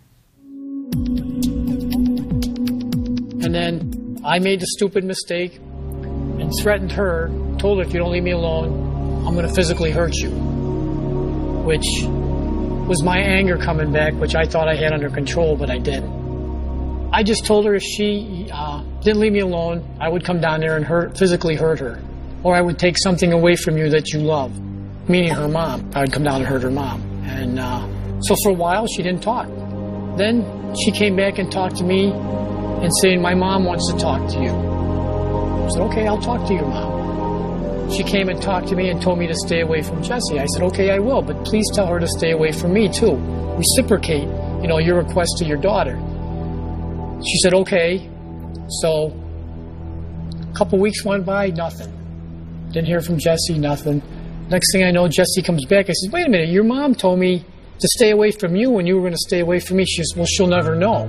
And then I made the stupid mistake and threatened her, told her if you don't leave me alone, I'm going to physically hurt you. Which was my anger coming back, which I thought I had under control, but I didn't. I just told her if she uh, didn't leave me alone, I would come down there and hurt, physically hurt her. Or I would take something away from you that you love, meaning her mom. I would come down and hurt her mom. And uh, So for a while, she didn't talk. Then she came back and talked to me and saying, my mom wants to talk to you. I said, okay, I'll talk to your mom. She came and talked to me and told me to stay away from Jessie. I said, okay, I will, but please tell her to stay away from me too. Reciprocate, you know, your request to your daughter. She said, okay. So a couple weeks went by, nothing. Didn't hear from Jessie, nothing. Next thing I know, Jessie comes back. I said, wait a minute, your mom told me to stay away from you when you were going to stay away from me. She says, well, she'll never know.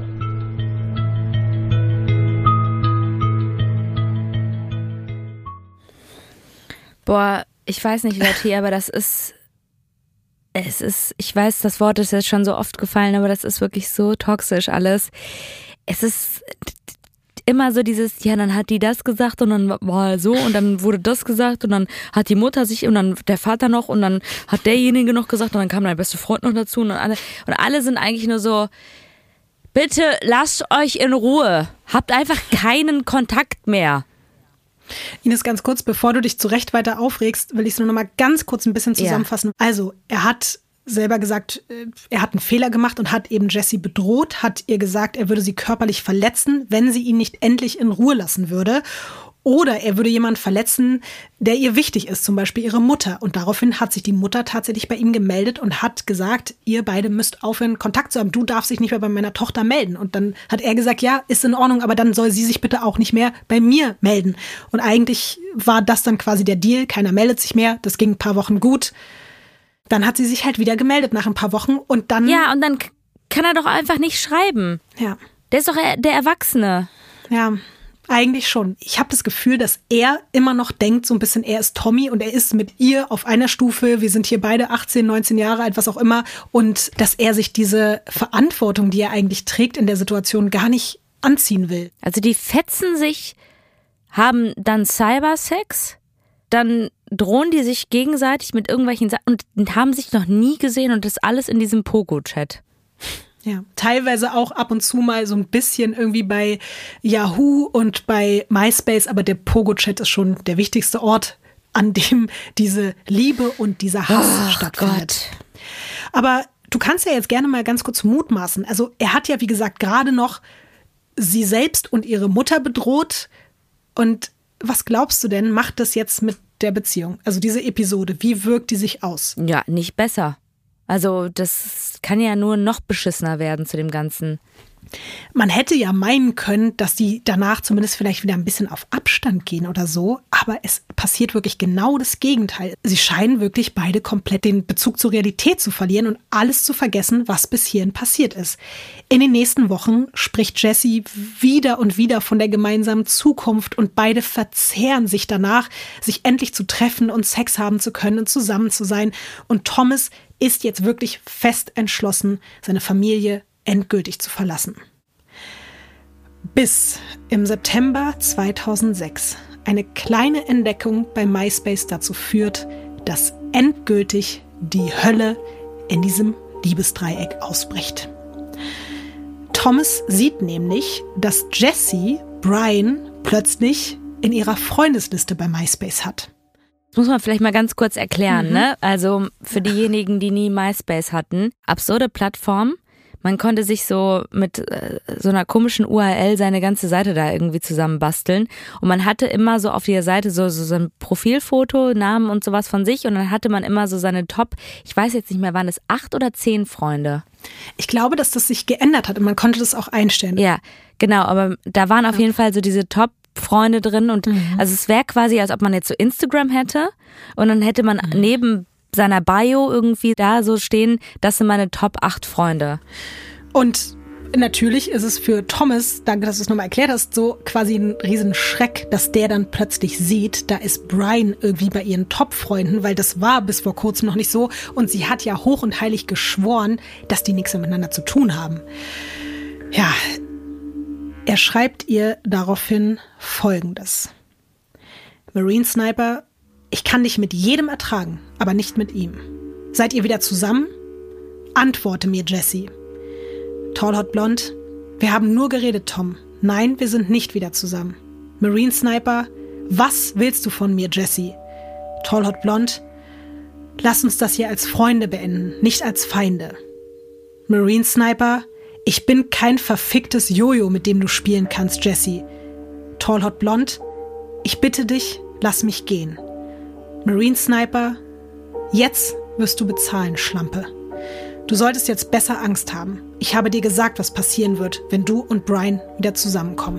Boah, ich weiß nicht, Lotti, aber das ist, es ist, ich weiß, das Wort ist jetzt schon so oft gefallen, aber das ist wirklich so toxisch alles. Es ist immer so dieses, ja, dann hat die das gesagt und dann war so und dann wurde das gesagt und dann hat die Mutter sich und dann der Vater noch und dann hat derjenige noch gesagt und dann kam mein bester Freund noch dazu und alle, und alle sind eigentlich nur so, bitte lasst euch in Ruhe, habt einfach keinen Kontakt mehr. Ines, ganz kurz, bevor du dich zu Recht weiter aufregst, will ich es nur noch mal ganz kurz ein bisschen zusammenfassen. Ja. Also, er hat selber gesagt, er hat einen Fehler gemacht und hat eben Jessie bedroht, hat ihr gesagt, er würde sie körperlich verletzen, wenn sie ihn nicht endlich in Ruhe lassen würde. Oder er würde jemanden verletzen, der ihr wichtig ist, zum Beispiel ihre Mutter. Und daraufhin hat sich die Mutter tatsächlich bei ihm gemeldet und hat gesagt, ihr beide müsst aufhören, Kontakt zu haben. Du darfst dich nicht mehr bei meiner Tochter melden. Und dann hat er gesagt, ja, ist in Ordnung, aber dann soll sie sich bitte auch nicht mehr bei mir melden. Und eigentlich war das dann quasi der Deal. Keiner meldet sich mehr. Das ging ein paar Wochen gut. Dann hat sie sich halt wieder gemeldet nach ein paar Wochen und dann... Ja, und dann kann er doch einfach nicht schreiben. Ja. Der ist doch der Erwachsene. Ja, eigentlich schon. Ich habe das Gefühl, dass er immer noch denkt, so ein bisschen, er ist Tommy und er ist mit ihr auf einer Stufe. Wir sind hier beide achtzehn, neunzehn Jahre alt, was auch immer. Und dass er sich diese Verantwortung, die er eigentlich trägt in der Situation, gar nicht anziehen will. Also die fetzen sich, haben dann Cybersex, dann drohen die sich gegenseitig mit irgendwelchen Sachen und haben sich noch nie gesehen und das alles in diesem Pogo-Chat. Ja, teilweise auch ab und zu mal so ein bisschen irgendwie bei Yahoo und bei MySpace, aber der Pogo-Chat ist schon der wichtigste Ort, an dem diese Liebe und dieser Hass oh, stattfindet. Gott. Aber du kannst ja jetzt gerne mal ganz kurz mutmaßen. Also er hat ja, wie gesagt, gerade noch sie selbst und ihre Mutter bedroht. Und was glaubst du denn, macht das jetzt mit der Beziehung? Also diese Episode, wie wirkt die sich aus? Ja, nicht besser. Also das kann ja nur noch beschissener werden zu dem Ganzen. Man hätte ja meinen können, dass die danach zumindest vielleicht wieder ein bisschen auf Abstand gehen oder so, aber es passiert wirklich genau das Gegenteil. Sie scheinen wirklich beide komplett den Bezug zur Realität zu verlieren und alles zu vergessen, was bis hierhin passiert ist. In den nächsten Wochen spricht Jessie wieder und wieder von der gemeinsamen Zukunft und beide verzehren sich danach, sich endlich zu treffen und Sex haben zu können und zusammen zu sein. Und Thomas ist jetzt wirklich fest entschlossen, seine Familie endgültig zu verlassen. Bis im September zweitausendsechs eine kleine Entdeckung bei MySpace dazu führt, dass endgültig die Hölle in diesem Liebesdreieck ausbricht. Thomas sieht nämlich, dass Jessie Brian plötzlich in ihrer Freundesliste bei MySpace hat. Das muss man vielleicht mal ganz kurz erklären, mhm. ne? Also für diejenigen, die nie MySpace hatten, absurde Plattform. Man konnte sich so mit äh, so einer komischen U R L seine ganze Seite da irgendwie zusammenbasteln. Und man hatte immer so auf der Seite so, so, so ein Profilfoto, Namen und sowas von sich. Und dann hatte man immer so seine Top, ich weiß jetzt nicht mehr, waren es acht oder zehn Freunde? Ich glaube, dass das sich geändert hat und man konnte das auch einstellen. Ja, genau. Aber da waren auf jeden Fall so diese Top Freunde drin. Und mhm. also es wäre quasi, als ob man jetzt so Instagram hätte. Und dann hätte man mhm. neben seiner Bio irgendwie da so stehen, das sind meine Top acht Freunde. Und natürlich ist es für Thomas, danke, dass du es nochmal erklärt hast, so quasi ein Riesenschreck, dass der dann plötzlich sieht, da ist Brian irgendwie bei ihren Top-Freunden, weil das war bis vor kurzem noch nicht so. Und sie hat ja hoch und heilig geschworen, dass die nichts miteinander zu tun haben. Ja, er schreibt ihr daraufhin Folgendes. Marine Sniper, ich kann dich mit jedem ertragen, aber nicht mit ihm. Seid ihr wieder zusammen? Antworte mir, Jessie. Tall Hot Blond, wir haben nur geredet, Tom. Nein, wir sind nicht wieder zusammen. Marine Sniper, was willst du von mir, Jessie? Tall Hot Blond, lass uns das hier als Freunde beenden, nicht als Feinde. Marine Sniper, ich bin kein verficktes Jojo, mit dem du spielen kannst, Jessie. Tall Hot Blonde, ich bitte dich, lass mich gehen. Marine Sniper, jetzt wirst du bezahlen, Schlampe. Du solltest jetzt besser Angst haben. Ich habe dir gesagt, was passieren wird, wenn du und Brian wieder zusammenkommen.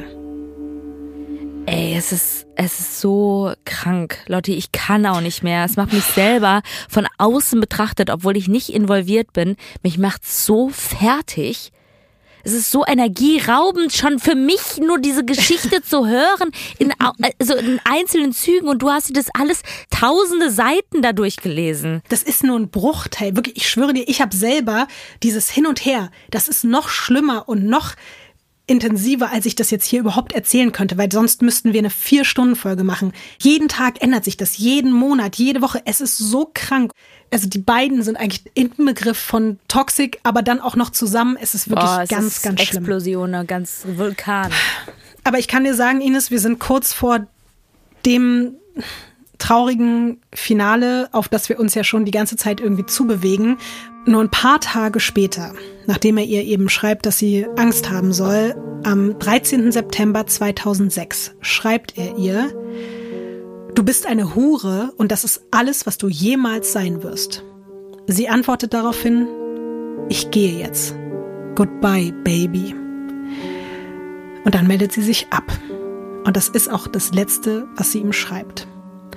Ey, es ist, es ist so krank. Lotti, ich kann auch nicht mehr. Es macht mich selber von außen betrachtet, obwohl ich nicht involviert bin. Mich macht's so fertig. Es ist so energieraubend, schon für mich nur diese Geschichte zu hören, in, also in einzelnen Zügen. Und du hast dir das alles tausende Seiten da durchgelesen. Das ist nur ein Bruchteil. Wirklich, ich schwöre dir, ich habe selber dieses Hin und Her. Das ist noch schlimmer und noch intensiver, als ich das jetzt hier überhaupt erzählen könnte, weil sonst müssten wir eine Vier-Stunden-Folge machen. Jeden Tag ändert sich das, jeden Monat, jede Woche. Es ist so krank. Also die beiden sind eigentlich im Begriff von Toxic, aber dann auch noch zusammen. Es ist wirklich Boah, es ganz, ist ganz schlimm. Explosion, ganz Vulkan. Aber ich kann dir sagen, Ines, wir sind kurz vor dem traurigen Finale, auf das wir uns ja schon die ganze Zeit irgendwie zubewegen. Nur ein paar Tage später, nachdem er ihr eben schreibt, dass sie Angst haben soll, am dreizehnten September zweitausendsechs schreibt er ihr: Du bist eine Hure und das ist alles, was du jemals sein wirst. Sie antwortet daraufhin: Ich gehe jetzt. Goodbye, Baby. Und dann meldet sie sich ab. Und das ist auch das Letzte, was sie ihm schreibt.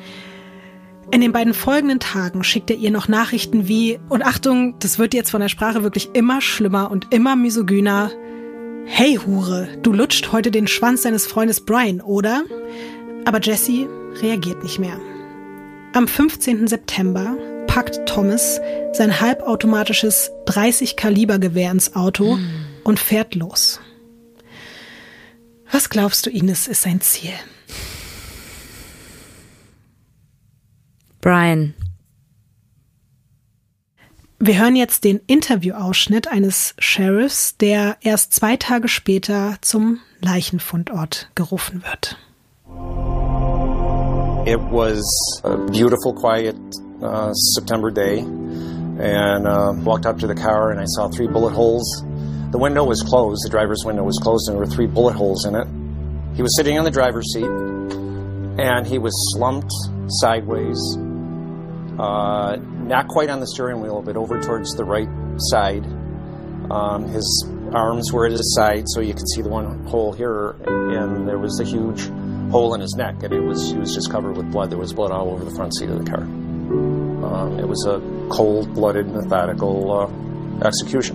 In den beiden folgenden Tagen schickt er ihr noch Nachrichten wie, und Achtung, das wird jetzt von der Sprache wirklich immer schlimmer und immer misogyner: Hey Hure, du lutscht heute den Schwanz deines Freundes Brian, oder? Aber Jessie reagiert nicht mehr. Am fünfzehnten September packt Thomas sein halbautomatisches dreißig Kaliber Gewehr ins Auto mm. und fährt los. Was glaubst du, Ines, ist sein Ziel? Brian. Wir hören jetzt den Interviewausschnitt eines Sheriffs, der erst zwei Tage später zum Leichenfundort gerufen wird. It was a beautiful, quiet uh, September day, and uh, walked up to the car and I saw three bullet holes. The window was closed, the driver's window was closed, and there were three bullet holes in it. He was sitting on the driver's seat, and he was slumped sideways, uh, not quite on the steering wheel, but over towards the right side. Um, his arms were at his side, so you could see the one hole here, and there was a huge hole in his neck, and it was he was just covered with blood. There was blood all over the front seat of the car. Um, it was a cold-blooded, methodical uh, execution.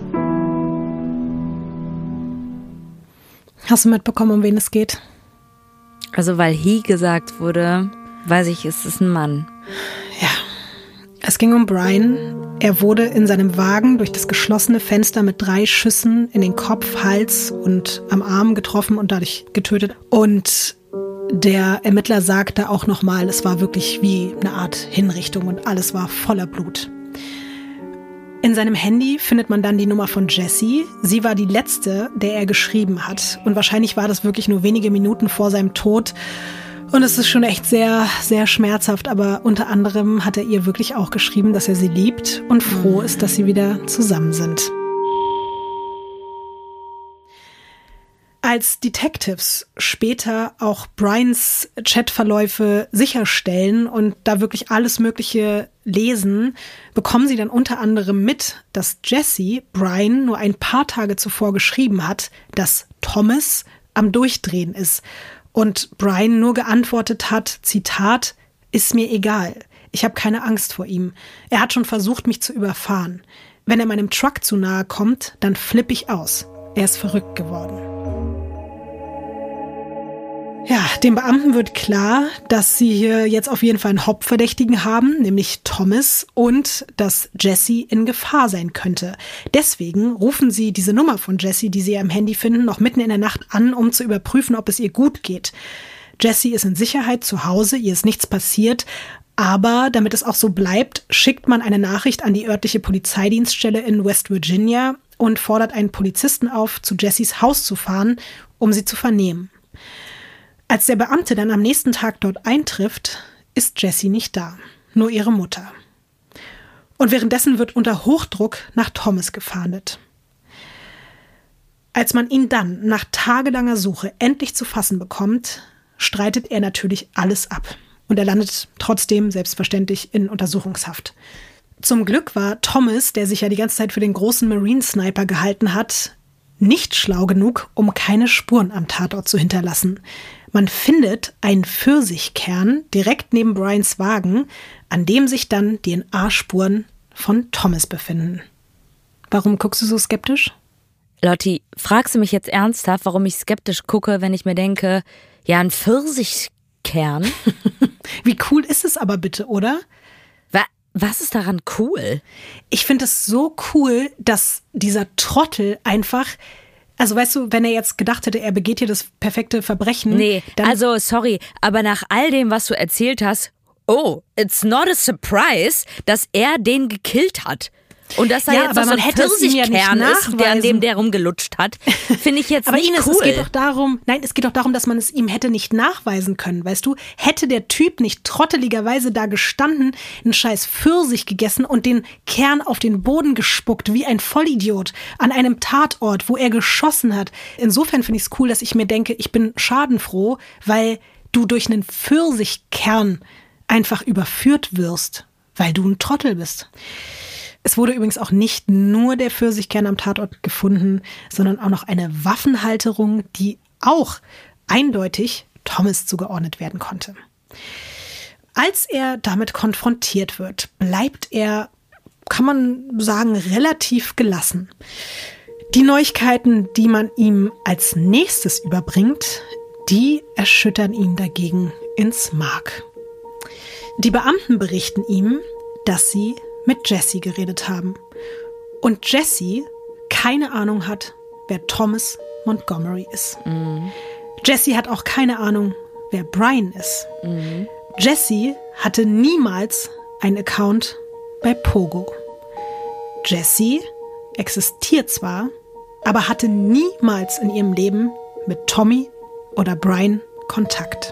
Hast du mitbekommen, um wen es geht? Also weil he gesagt wurde, weiß ich, es ist ein Mann. Ja, es ging um Brian. Er wurde in seinem Wagen durch das geschlossene Fenster mit drei Schüssen in den Kopf, Hals und am Arm getroffen und dadurch getötet. Und der Ermittler sagte auch nochmal, es war wirklich wie eine Art Hinrichtung und alles war voller Blut. In seinem Handy findet man dann die Nummer von Jessie. Sie war die letzte, der er geschrieben hat. Und wahrscheinlich war das wirklich nur wenige Minuten vor seinem Tod. Und es ist schon echt sehr, sehr schmerzhaft. Aber unter anderem hat er ihr wirklich auch geschrieben, dass er sie liebt und froh ist, dass sie wieder zusammen sind. Als Detectives später auch Brians Chatverläufe sicherstellen und da wirklich alles Mögliche lesen, bekommen sie dann unter anderem mit, dass Jessie Brian nur ein paar Tage zuvor geschrieben hat, dass Thomas am Durchdrehen ist. Und Brian nur geantwortet hat, Zitat, ist mir egal. Ich habe keine Angst vor ihm. Er hat schon versucht, mich zu überfahren. Wenn er meinem Truck zu nahe kommt, dann flippe ich aus. Er ist verrückt geworden. Ja, dem Beamten wird klar, dass sie hier jetzt auf jeden Fall einen Hauptverdächtigen haben, nämlich Thomas, und dass Jessie in Gefahr sein könnte. Deswegen rufen sie diese Nummer von Jessie, die sie ja im Handy finden, noch mitten in der Nacht an, um zu überprüfen, ob es ihr gut geht. Jessie ist in Sicherheit zu Hause, ihr ist nichts passiert, aber damit es auch so bleibt, schickt man eine Nachricht an die örtliche Polizeidienststelle in West Virginia und fordert einen Polizisten auf, zu Jessies Haus zu fahren, um sie zu vernehmen. Als der Beamte dann am nächsten Tag dort eintrifft, ist Jessie nicht da, nur ihre Mutter. Und währenddessen wird unter Hochdruck nach Thomas gefahndet. Als man ihn dann nach tagelanger Suche endlich zu fassen bekommt, streitet er natürlich alles ab. Und er landet trotzdem selbstverständlich in Untersuchungshaft. Zum Glück war Thomas, der sich ja die ganze Zeit für den großen Marine-Sniper gehalten hat, nicht schlau genug, um keine Spuren am Tatort zu hinterlassen. Man findet einen Pfirsichkern direkt neben Brians Wagen, an dem sich dann D N A-Spuren von Thomas befinden. Warum guckst du so skeptisch? Lotti, fragst du mich jetzt ernsthaft, warum ich skeptisch gucke, wenn ich mir denke, ja, ein Pfirsichkern? Wie cool ist es aber bitte, oder? Was? Was ist daran cool? Ich finde es so cool, dass dieser Trottel einfach, also weißt du, wenn er jetzt gedacht hätte, er begeht hier das perfekte Verbrechen. Nee, dann also sorry, aber nach all dem, was du erzählt hast, oh, it's not a surprise, dass er den gekillt hat. Und dass da ja, jetzt aber so man ein hätte es ihm ja nicht Pfirsichkern ist, der an dem nachweisen. der rumgelutscht hat, finde ich jetzt aber nicht Ines, cool. es geht doch darum, nein, es geht doch darum, dass man es ihm hätte nicht nachweisen können, weißt du? Hätte der Typ nicht trotteligerweise da gestanden, einen scheiß Pfirsich gegessen und den Kern auf den Boden gespuckt, wie ein Vollidiot, an einem Tatort, wo er geschossen hat. Insofern finde ich es cool, dass ich mir denke, ich bin schadenfroh, weil du durch einen Pfirsichkern einfach überführt wirst, weil du ein Trottel bist. Es wurde übrigens auch nicht nur der Pfirsichkern am Tatort gefunden, sondern auch noch eine Waffenhalterung, die auch eindeutig Thomas zugeordnet werden konnte. Als er damit konfrontiert wird, bleibt er, kann man sagen, relativ gelassen. Die Neuigkeiten, die man ihm als nächstes überbringt, die erschüttern ihn dagegen ins Mark. Die Beamten berichten ihm, dass sie mit Jesse geredet haben. Und Jesse keine Ahnung hat, wer Thomas Montgomery ist. Mhm. Jesse hat auch keine Ahnung, wer Brian ist. Mhm. Jesse hatte niemals einen Account bei Pogo. Jesse existiert zwar, aber hatte niemals in ihrem Leben mit Tommy oder Brian Kontakt.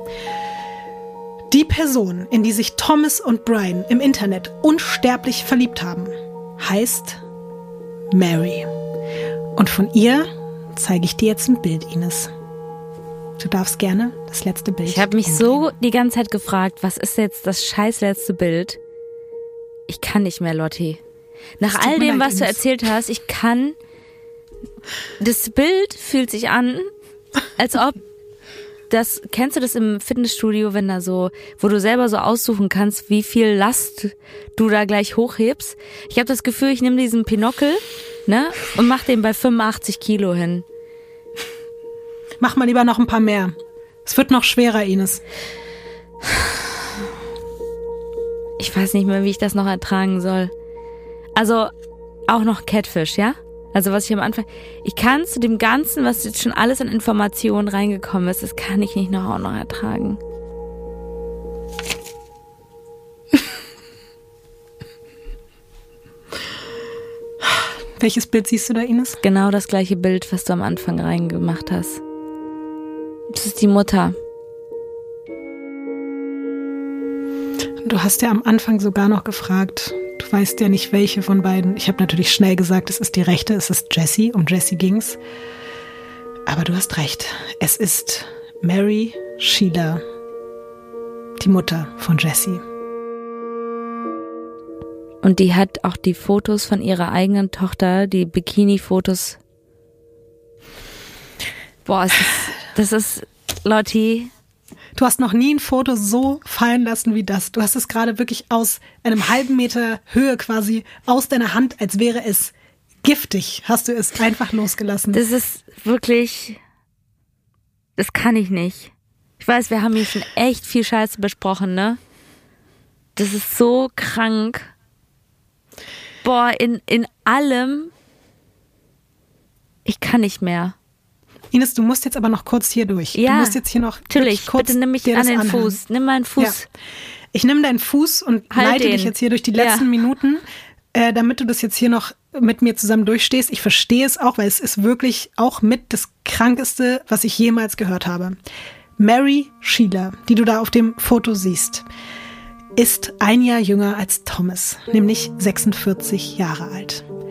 Die Person, in die sich Thomas und Brian im Internet unsterblich verliebt haben, heißt Mary. Und von ihr zeige ich dir jetzt ein Bild, Ines. Du darfst gerne das letzte Bild. Ich habe mich umdrehen. so die ganze Zeit gefragt, was ist jetzt das scheiß letzte Bild? Ich kann nicht mehr, Lotti. Nach all dem, was du erzählt hast, ich kann... Das Bild fühlt sich an, als ob... Das, kennst du das im Fitnessstudio, wenn da so, wo du selber so aussuchen kannst, wie viel Last du da gleich hochhebst? Ich habe das Gefühl, ich nehme diesen Pinockel, ne, und mach den bei fünfundachtzig Kilo hin. Mach mal lieber noch ein paar mehr. Es wird noch schwerer, Ines. Ich weiß nicht mehr, wie ich das noch ertragen soll. Also, auch noch Catfish, ja? Also was ich am Anfang, ich kann zu dem Ganzen, was jetzt schon alles an Informationen reingekommen ist, das kann ich nicht noch auch noch ertragen. Welches Bild siehst du da, Ines? Genau das gleiche Bild, was du am Anfang reingemacht hast. Das ist die Mutter. Du hast ja am Anfang sogar noch gefragt, du weißt ja nicht, welche von beiden. Ich habe natürlich schnell gesagt, es ist die rechte, es ist Jessie, um Jessie ging's. Aber du hast recht, es ist Mary Sheila, die Mutter von Jessie. Und die hat auch die Fotos von ihrer eigenen Tochter, die Bikini-Fotos. Boah, es ist, das ist, Lotti... Du hast noch nie ein Foto so fallen lassen wie das. Du hast es gerade wirklich aus einem halben Meter Höhe quasi aus deiner Hand, als wäre es giftig, hast du es einfach losgelassen. Das ist wirklich, das kann ich nicht. Ich weiß, wir haben hier schon echt viel Scheiße besprochen, ne? Das ist so krank. Boah, in, in allem, ich kann nicht mehr. Ines, du musst jetzt aber noch kurz hier durch. Ja, du musst jetzt hier noch natürlich. kurz Bitte nimm mich dir an das den anhören. Fuß. Nimm meinen Fuß. Ja. Ich nehme deinen Fuß und Halt leite den. dich jetzt hier durch die letzten Ja. Minuten, äh, damit du das jetzt hier noch mit mir zusammen durchstehst. Ich verstehe es auch, weil es ist wirklich auch mit das Krankeste, was ich jemals gehört habe. Mary Sheila, die du da auf dem Foto siehst, ist ein Jahr jünger als Thomas, nämlich sechsundvierzig Jahre alt.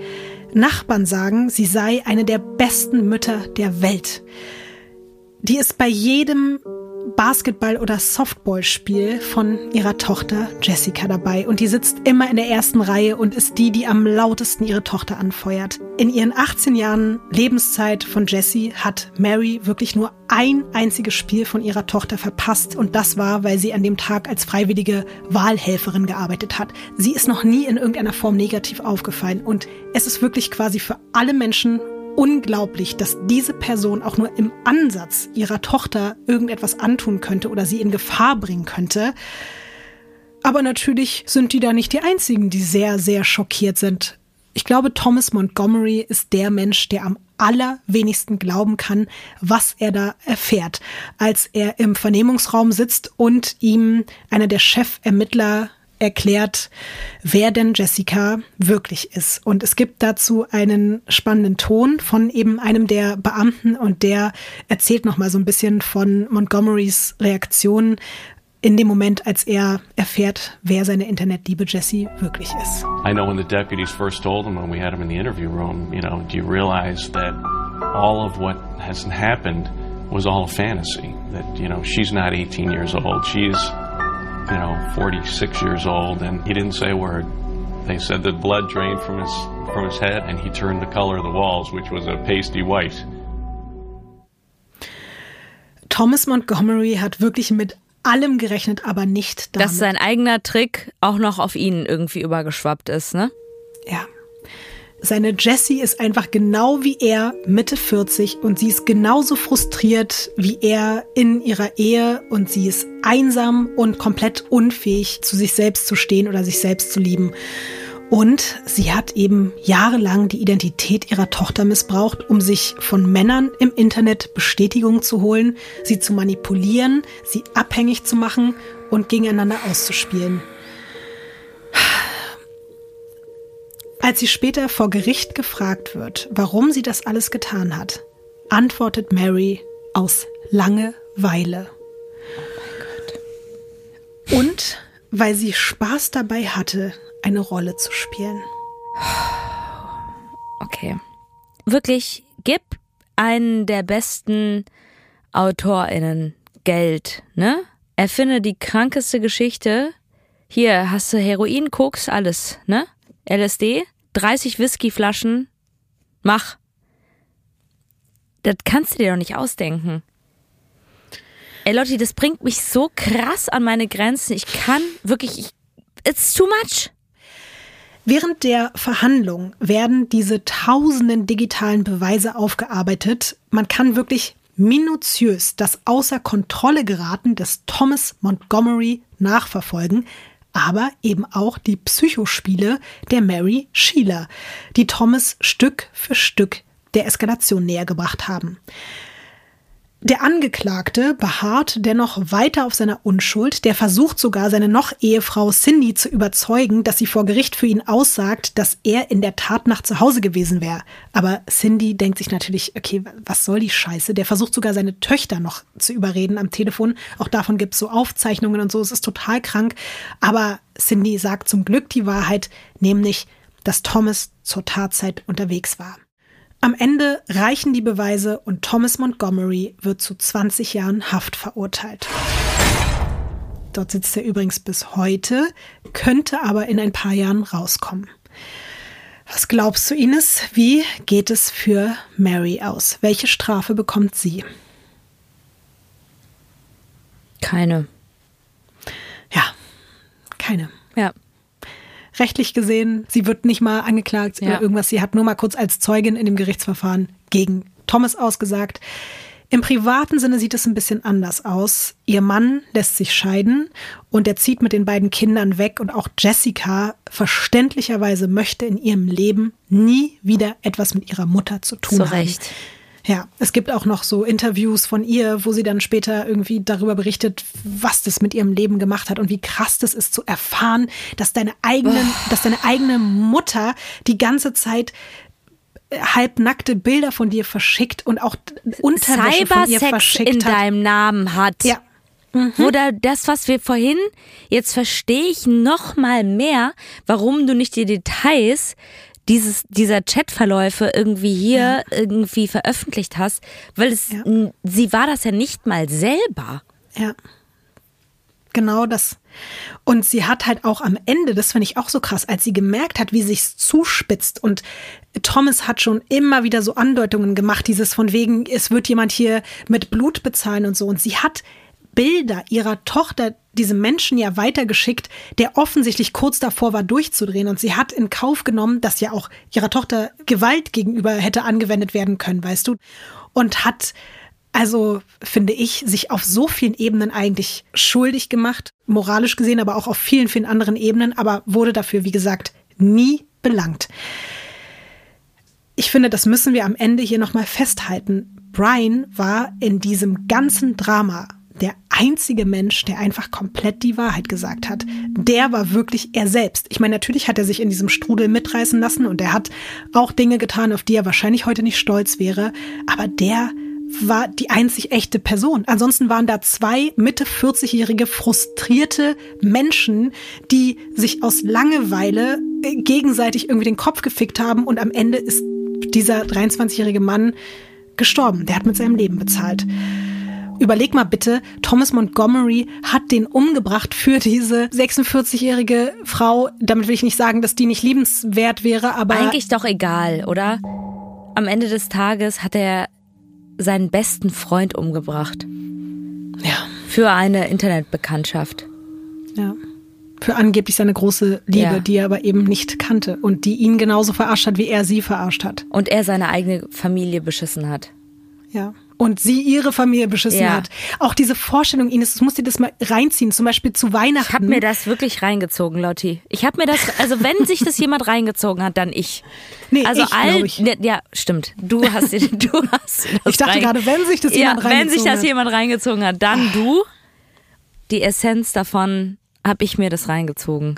Nachbarn sagen, sie sei eine der besten Mütter der Welt. Die ist bei jedem Basketball- oder Softballspiel von ihrer Tochter Jessica dabei und die sitzt immer in der ersten Reihe und ist die, die am lautesten ihre Tochter anfeuert. In ihren achtzehn Jahren Lebenszeit von Jessie hat Mary wirklich nur ein einziges Spiel von ihrer Tochter verpasst und das war, weil sie an dem Tag als freiwillige Wahlhelferin gearbeitet hat. Sie ist noch nie in irgendeiner Form negativ aufgefallen und es ist wirklich quasi für alle Menschen unglaublich, dass diese Person auch nur im Ansatz ihrer Tochter irgendetwas antun könnte oder sie in Gefahr bringen könnte. Aber natürlich sind die da nicht die einzigen, die sehr, sehr schockiert sind. Ich glaube, Thomas Montgomery ist der Mensch, der am allerwenigsten glauben kann, was er da erfährt, als er im Vernehmungsraum sitzt und ihm einer der Chefermittler erklärt, wer denn Jessica wirklich ist. Und es gibt dazu einen spannenden Ton von eben einem der Beamten und der erzählt nochmal so ein bisschen von Montgomerys Reaktion in dem Moment, als er erfährt, wer seine Internetliebe Jessie wirklich ist. I know when the deputies first told him when we had him in the interview room, you know, do you realize that all of what has happened was all a fantasy? That, you know, she's not eighteen years old. She's you know, forty-six years old, and he didn't say a word. They said the blood drained from his from his head, and he turned the color of the walls, which was a pasty white. Thomas Montgomery hat wirklich mit allem gerechnet, aber nicht damit. Dass sein eigener Trick auch noch auf ihn irgendwie übergeschwappt ist, ne? Ja. Seine Jessie ist einfach genau wie er, Mitte vierzig, und sie ist genauso frustriert wie er in ihrer Ehe und sie ist einsam und komplett unfähig, zu sich selbst zu stehen oder sich selbst zu lieben. Und sie hat eben jahrelang die Identität ihrer Tochter missbraucht, um sich von Männern im Internet Bestätigung zu holen, sie zu manipulieren, sie abhängig zu machen und gegeneinander auszuspielen. Als sie später vor Gericht gefragt wird, warum sie das alles getan hat, antwortet Mary aus Langeweile. Oh mein Gott. Und weil sie Spaß dabei hatte, eine Rolle zu spielen. Okay. Wirklich, gib einen der besten AutorInnen Geld, ne? Erfinde die krankeste Geschichte. Hier hast du Heroin, Koks, alles, ne? L S D, dreißig Whiskyflaschen, mach. Das kannst du dir doch nicht ausdenken. Ey Lotti, das bringt mich so krass an meine Grenzen. Ich kann wirklich, ich, it's too much. Während der Verhandlung werden diese tausenden digitalen Beweise aufgearbeitet. Man kann wirklich minutiös das außer Kontrolle geraten des Thomas Montgomery nachverfolgen, aber eben auch die Psychospiele der Mary Sheila, die Thomas Stück für Stück der Eskalation näher gebracht haben. Der Angeklagte beharrt dennoch weiter auf seiner Unschuld. Der versucht sogar, seine Noch-Ehefrau Cindy zu überzeugen, dass sie vor Gericht für ihn aussagt, dass er in der Tatnacht zu Hause gewesen wäre. Aber Cindy denkt sich natürlich, okay, was soll die Scheiße? Der versucht sogar, seine Töchter noch zu überreden am Telefon. Auch davon gibt es so Aufzeichnungen und so. Es ist total krank. Aber Cindy sagt zum Glück die Wahrheit, nämlich, dass Thomas zur Tatzeit unterwegs war. Am Ende reichen die Beweise und Thomas Montgomery wird zu zwanzig Jahren Haft verurteilt. Dort sitzt er übrigens bis heute, könnte aber in ein paar Jahren rauskommen. Was glaubst du, Ines? Wie geht es für Mary aus? Welche Strafe bekommt sie? Keine. Ja, keine. Ja. Rechtlich gesehen, sie wird nicht mal angeklagt ja. oder irgendwas. Sie hat nur mal kurz als Zeugin in dem Gerichtsverfahren gegen Thomas ausgesagt. Im privaten Sinne sieht es ein bisschen anders aus. Ihr Mann lässt sich scheiden und er zieht mit den beiden Kindern weg. Und auch Jessica verständlicherweise möchte in ihrem Leben nie wieder etwas mit ihrer Mutter zu tun Zu haben. Recht. Ja, es gibt auch noch so Interviews von ihr, wo sie dann später irgendwie darüber berichtet, was das mit ihrem Leben gemacht hat und wie krass das ist zu erfahren, dass deine eigenen, oh. dass deine eigene Mutter die ganze Zeit halbnackte Bilder von dir verschickt und auch Unterwäsche von ihr verschickt in hat. deinem Namen hat. Ja. Mhm. Oder das, was wir vorhin, jetzt verstehe ich noch mal mehr, warum du nicht die Details dieses, dieser Chatverläufe irgendwie hier ja. irgendwie veröffentlicht hast, weil es, ja. n, sie war das ja nicht mal selber. Ja, genau das. Und sie hat halt auch am Ende, das finde ich auch so krass, als sie gemerkt hat, wie sich's zuspitzt und Thomas hat schon immer wieder so Andeutungen gemacht, dieses von wegen, es wird jemand hier mit Blut bezahlen und so. Und sie hat Bilder ihrer Tochter diesem Menschen ja weitergeschickt, der offensichtlich kurz davor war, durchzudrehen. Und sie hat in Kauf genommen, dass ja auch ihrer Tochter Gewalt gegenüber hätte angewendet werden können, weißt du? Und hat, also finde ich, sich auf so vielen Ebenen eigentlich schuldig gemacht, moralisch gesehen, aber auch auf vielen, vielen anderen Ebenen, aber wurde dafür, wie gesagt, nie belangt. Ich finde, das müssen wir am Ende hier nochmal festhalten. Brian war in diesem ganzen Drama der einzige Mensch, der einfach komplett die Wahrheit gesagt hat. Der war wirklich er selbst. Ich meine, natürlich hat er sich in diesem Strudel mitreißen lassen und er hat auch Dinge getan, auf die er wahrscheinlich heute nicht stolz wäre. Aber der war die einzig echte Person. Ansonsten waren da zwei Mitte vierzigjährige frustrierte Menschen, die sich aus Langeweile gegenseitig irgendwie den Kopf gefickt haben und am Ende ist dieser dreiundzwanzigjährige Mann gestorben. Der hat mit seinem Leben bezahlt. Überleg mal bitte, Thomas Montgomery hat den umgebracht für diese sechsundvierzigjährige Frau. Damit will ich nicht sagen, dass die nicht liebenswert wäre, aber... Eigentlich doch egal, oder? Am Ende des Tages hat er seinen besten Freund umgebracht. Ja. Für eine Internetbekanntschaft. Ja. Für angeblich seine große Liebe, ja. die er aber eben nicht kannte und die ihn genauso verarscht hat, wie er sie verarscht hat. Und er seine eigene Familie beschissen hat. Ja. Und sie ihre Familie beschissen ja. hat. Auch diese Vorstellung, Ines, du musst dir das mal reinziehen, zum Beispiel zu Weihnachten. Ich habe mir das wirklich reingezogen, Lotti. Ich habe mir das, also wenn sich das jemand reingezogen hat, dann ich. Nee, also ich, all, ich. Ja, stimmt. Du hast, du hast das Ich dachte rein, gerade, wenn sich das ja, jemand reingezogen hat. Wenn sich das hat. jemand reingezogen hat, dann Ach. du. Die Essenz davon habe ich mir das reingezogen.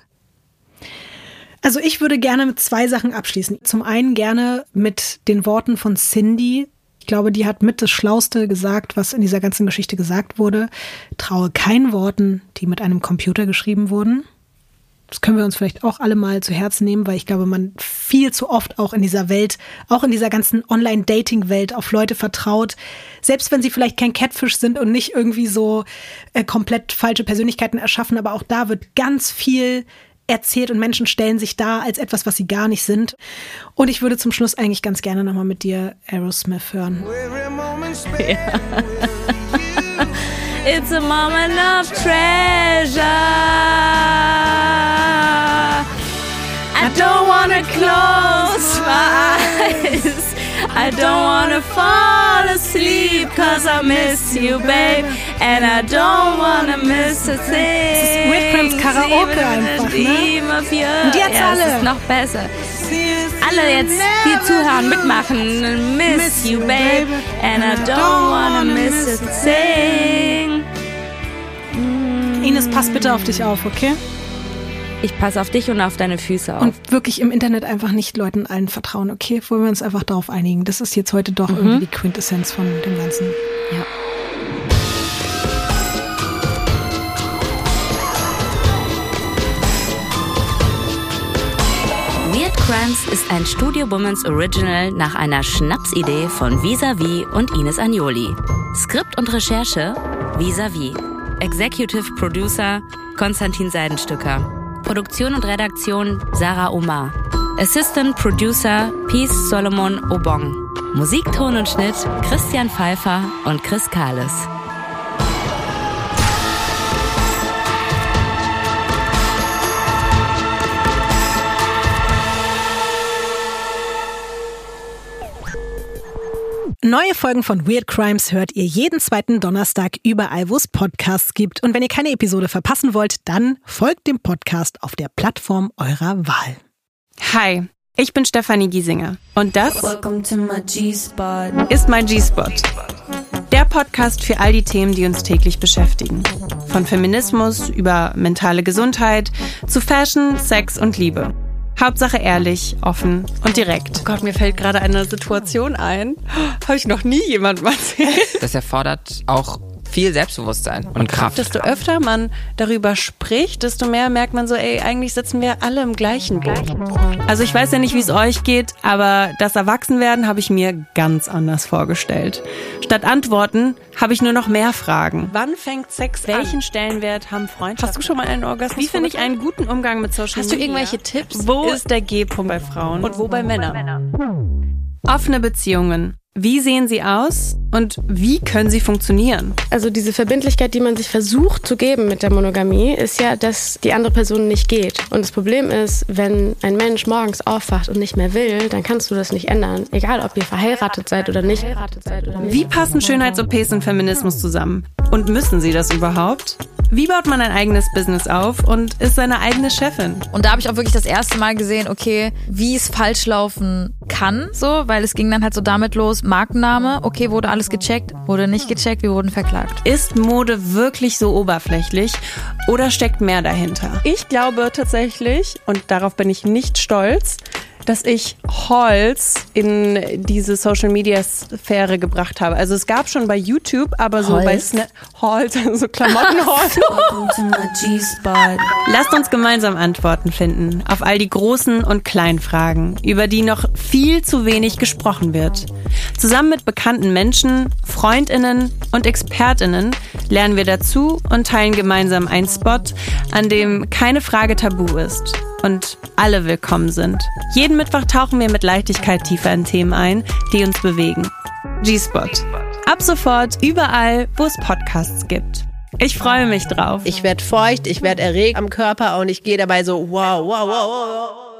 Also ich würde gerne mit zwei Sachen abschließen. Zum einen gerne mit den Worten von Cindy. Ich glaube, die hat mit das Schlauste gesagt, was in dieser ganzen Geschichte gesagt wurde. Traue keinen Worten, die mit einem Computer geschrieben wurden. Das können wir uns vielleicht auch alle mal zu Herzen nehmen, weil ich glaube, man viel zu oft auch in dieser Welt, auch in dieser ganzen Online-Dating-Welt auf Leute vertraut. Selbst wenn sie vielleicht kein Catfish sind und nicht irgendwie so äh, komplett falsche Persönlichkeiten erschaffen, aber auch da wird ganz viel erzählt und Menschen stellen sich dar als etwas, was sie gar nicht sind. Und ich würde zum Schluss eigentlich ganz gerne nochmal mit dir Aerosmith hören. Ja. It's a moment of treasure. I don't wanna close my eyes. I don't wanna fall asleep, cause I miss you, babe. And I don't wanna miss a thing. Das ist Weird Crimes Karaoke einfach, ne? Und jetzt ja, alle. Das ist noch besser. Alle jetzt hier zuhören, mitmachen. Miss you, babe. And I don't wanna miss a thing. Ines, pass bitte auf dich auf, okay? Ich passe auf dich und auf deine Füße auf. Und wirklich im Internet einfach nicht Leuten allen vertrauen, okay? Wollen wir uns einfach darauf einigen. Das ist jetzt heute doch mhm. irgendwie die Quintessenz von dem Ganzen. Ja. Weird Crimes ist ein Studio Womans Original nach einer Schnapsidee von Vis-a-vis und Ines Agnoli. Skript und Recherche Vis-a-vis. Executive Producer Konstantin Seidenstücker. Produktion und Redaktion Sarah Omar. Assistant Producer Peace Solomon Obong. Musik, Ton und Schnitt Christian Pfeiffer und Chris Kahles. Neue Folgen von Weird Crimes hört ihr jeden zweiten Donnerstag überall, wo es Podcasts gibt. Und wenn ihr keine Episode verpassen wollt, dann folgt dem Podcast auf der Plattform eurer Wahl. Hi, ich bin Stefanie Giesinger und das Welcome to my G-Spot. ist mein G-Spot. Der Podcast für all die Themen, die uns täglich beschäftigen. Von Feminismus über mentale Gesundheit zu Fashion, Sex und Liebe. Hauptsache ehrlich, offen und direkt. Oh Gott, mir fällt gerade eine Situation ein. Habe ich noch nie jemandem erzählt. Das erfordert auch viel Selbstbewusstsein und Kraft. Desto öfter man darüber spricht, desto mehr merkt man so, ey, eigentlich sitzen wir alle im gleichen Boot. Also ich weiß ja nicht, wie es euch geht, aber das Erwachsenwerden habe ich mir ganz anders vorgestellt. Statt Antworten habe ich nur noch mehr Fragen. Wann fängt Sex an? Welchen Stellenwert haben Freundschaften? Hast du schon mal einen Orgasmus? Wie finde ich einen guten Umgang mit Social Media? Hast du irgendwelche Tipps? Wo ist der G-Punkt bei Frauen und wo bei Männern? Offene Beziehungen. Wie sehen sie aus und wie können sie funktionieren? Also diese Verbindlichkeit, die man sich versucht zu geben mit der Monogamie, ist ja, dass die andere Person nicht geht. Und das Problem ist, wenn ein Mensch morgens aufwacht und nicht mehr will, dann kannst du das nicht ändern. Egal, ob ihr verheiratet seid oder nicht. Wie passen Schönheits-O Ps und Feminismus zusammen? Und müssen sie das überhaupt? Wie baut man ein eigenes Business auf und ist seine eigene Chefin? Und da habe ich auch wirklich das erste Mal gesehen, okay, wie es falsch laufen kann, so, weil es ging dann halt so damit los, Markenname, okay, wurde alles gecheckt, wurde nicht gecheckt, wir wurden verklagt. Ist Mode wirklich so oberflächlich oder steckt mehr dahinter? Ich glaube tatsächlich, und darauf bin ich nicht stolz, dass ich Hauls in diese Social-Media-Sphäre gebracht habe. Also es gab schon bei YouTube, aber so Holz? bei Snap... Hauls, so Klamotten-Hauls. Lasst uns gemeinsam Antworten finden auf all die großen und kleinen Fragen, über die noch viel zu wenig gesprochen wird. Zusammen mit bekannten Menschen, FreundInnen und ExpertInnen lernen wir dazu und teilen gemeinsam einen Spot, an dem keine Frage tabu ist und alle willkommen sind. Jeden Mittwoch tauchen wir mit Leichtigkeit tiefer in Themen ein, die uns bewegen. G-Spot. Ab sofort überall, wo es Podcasts gibt. Ich freue mich drauf. Ich werde feucht, ich werde erregt am Körper und ich gehe dabei so wow, wow, wow, wow.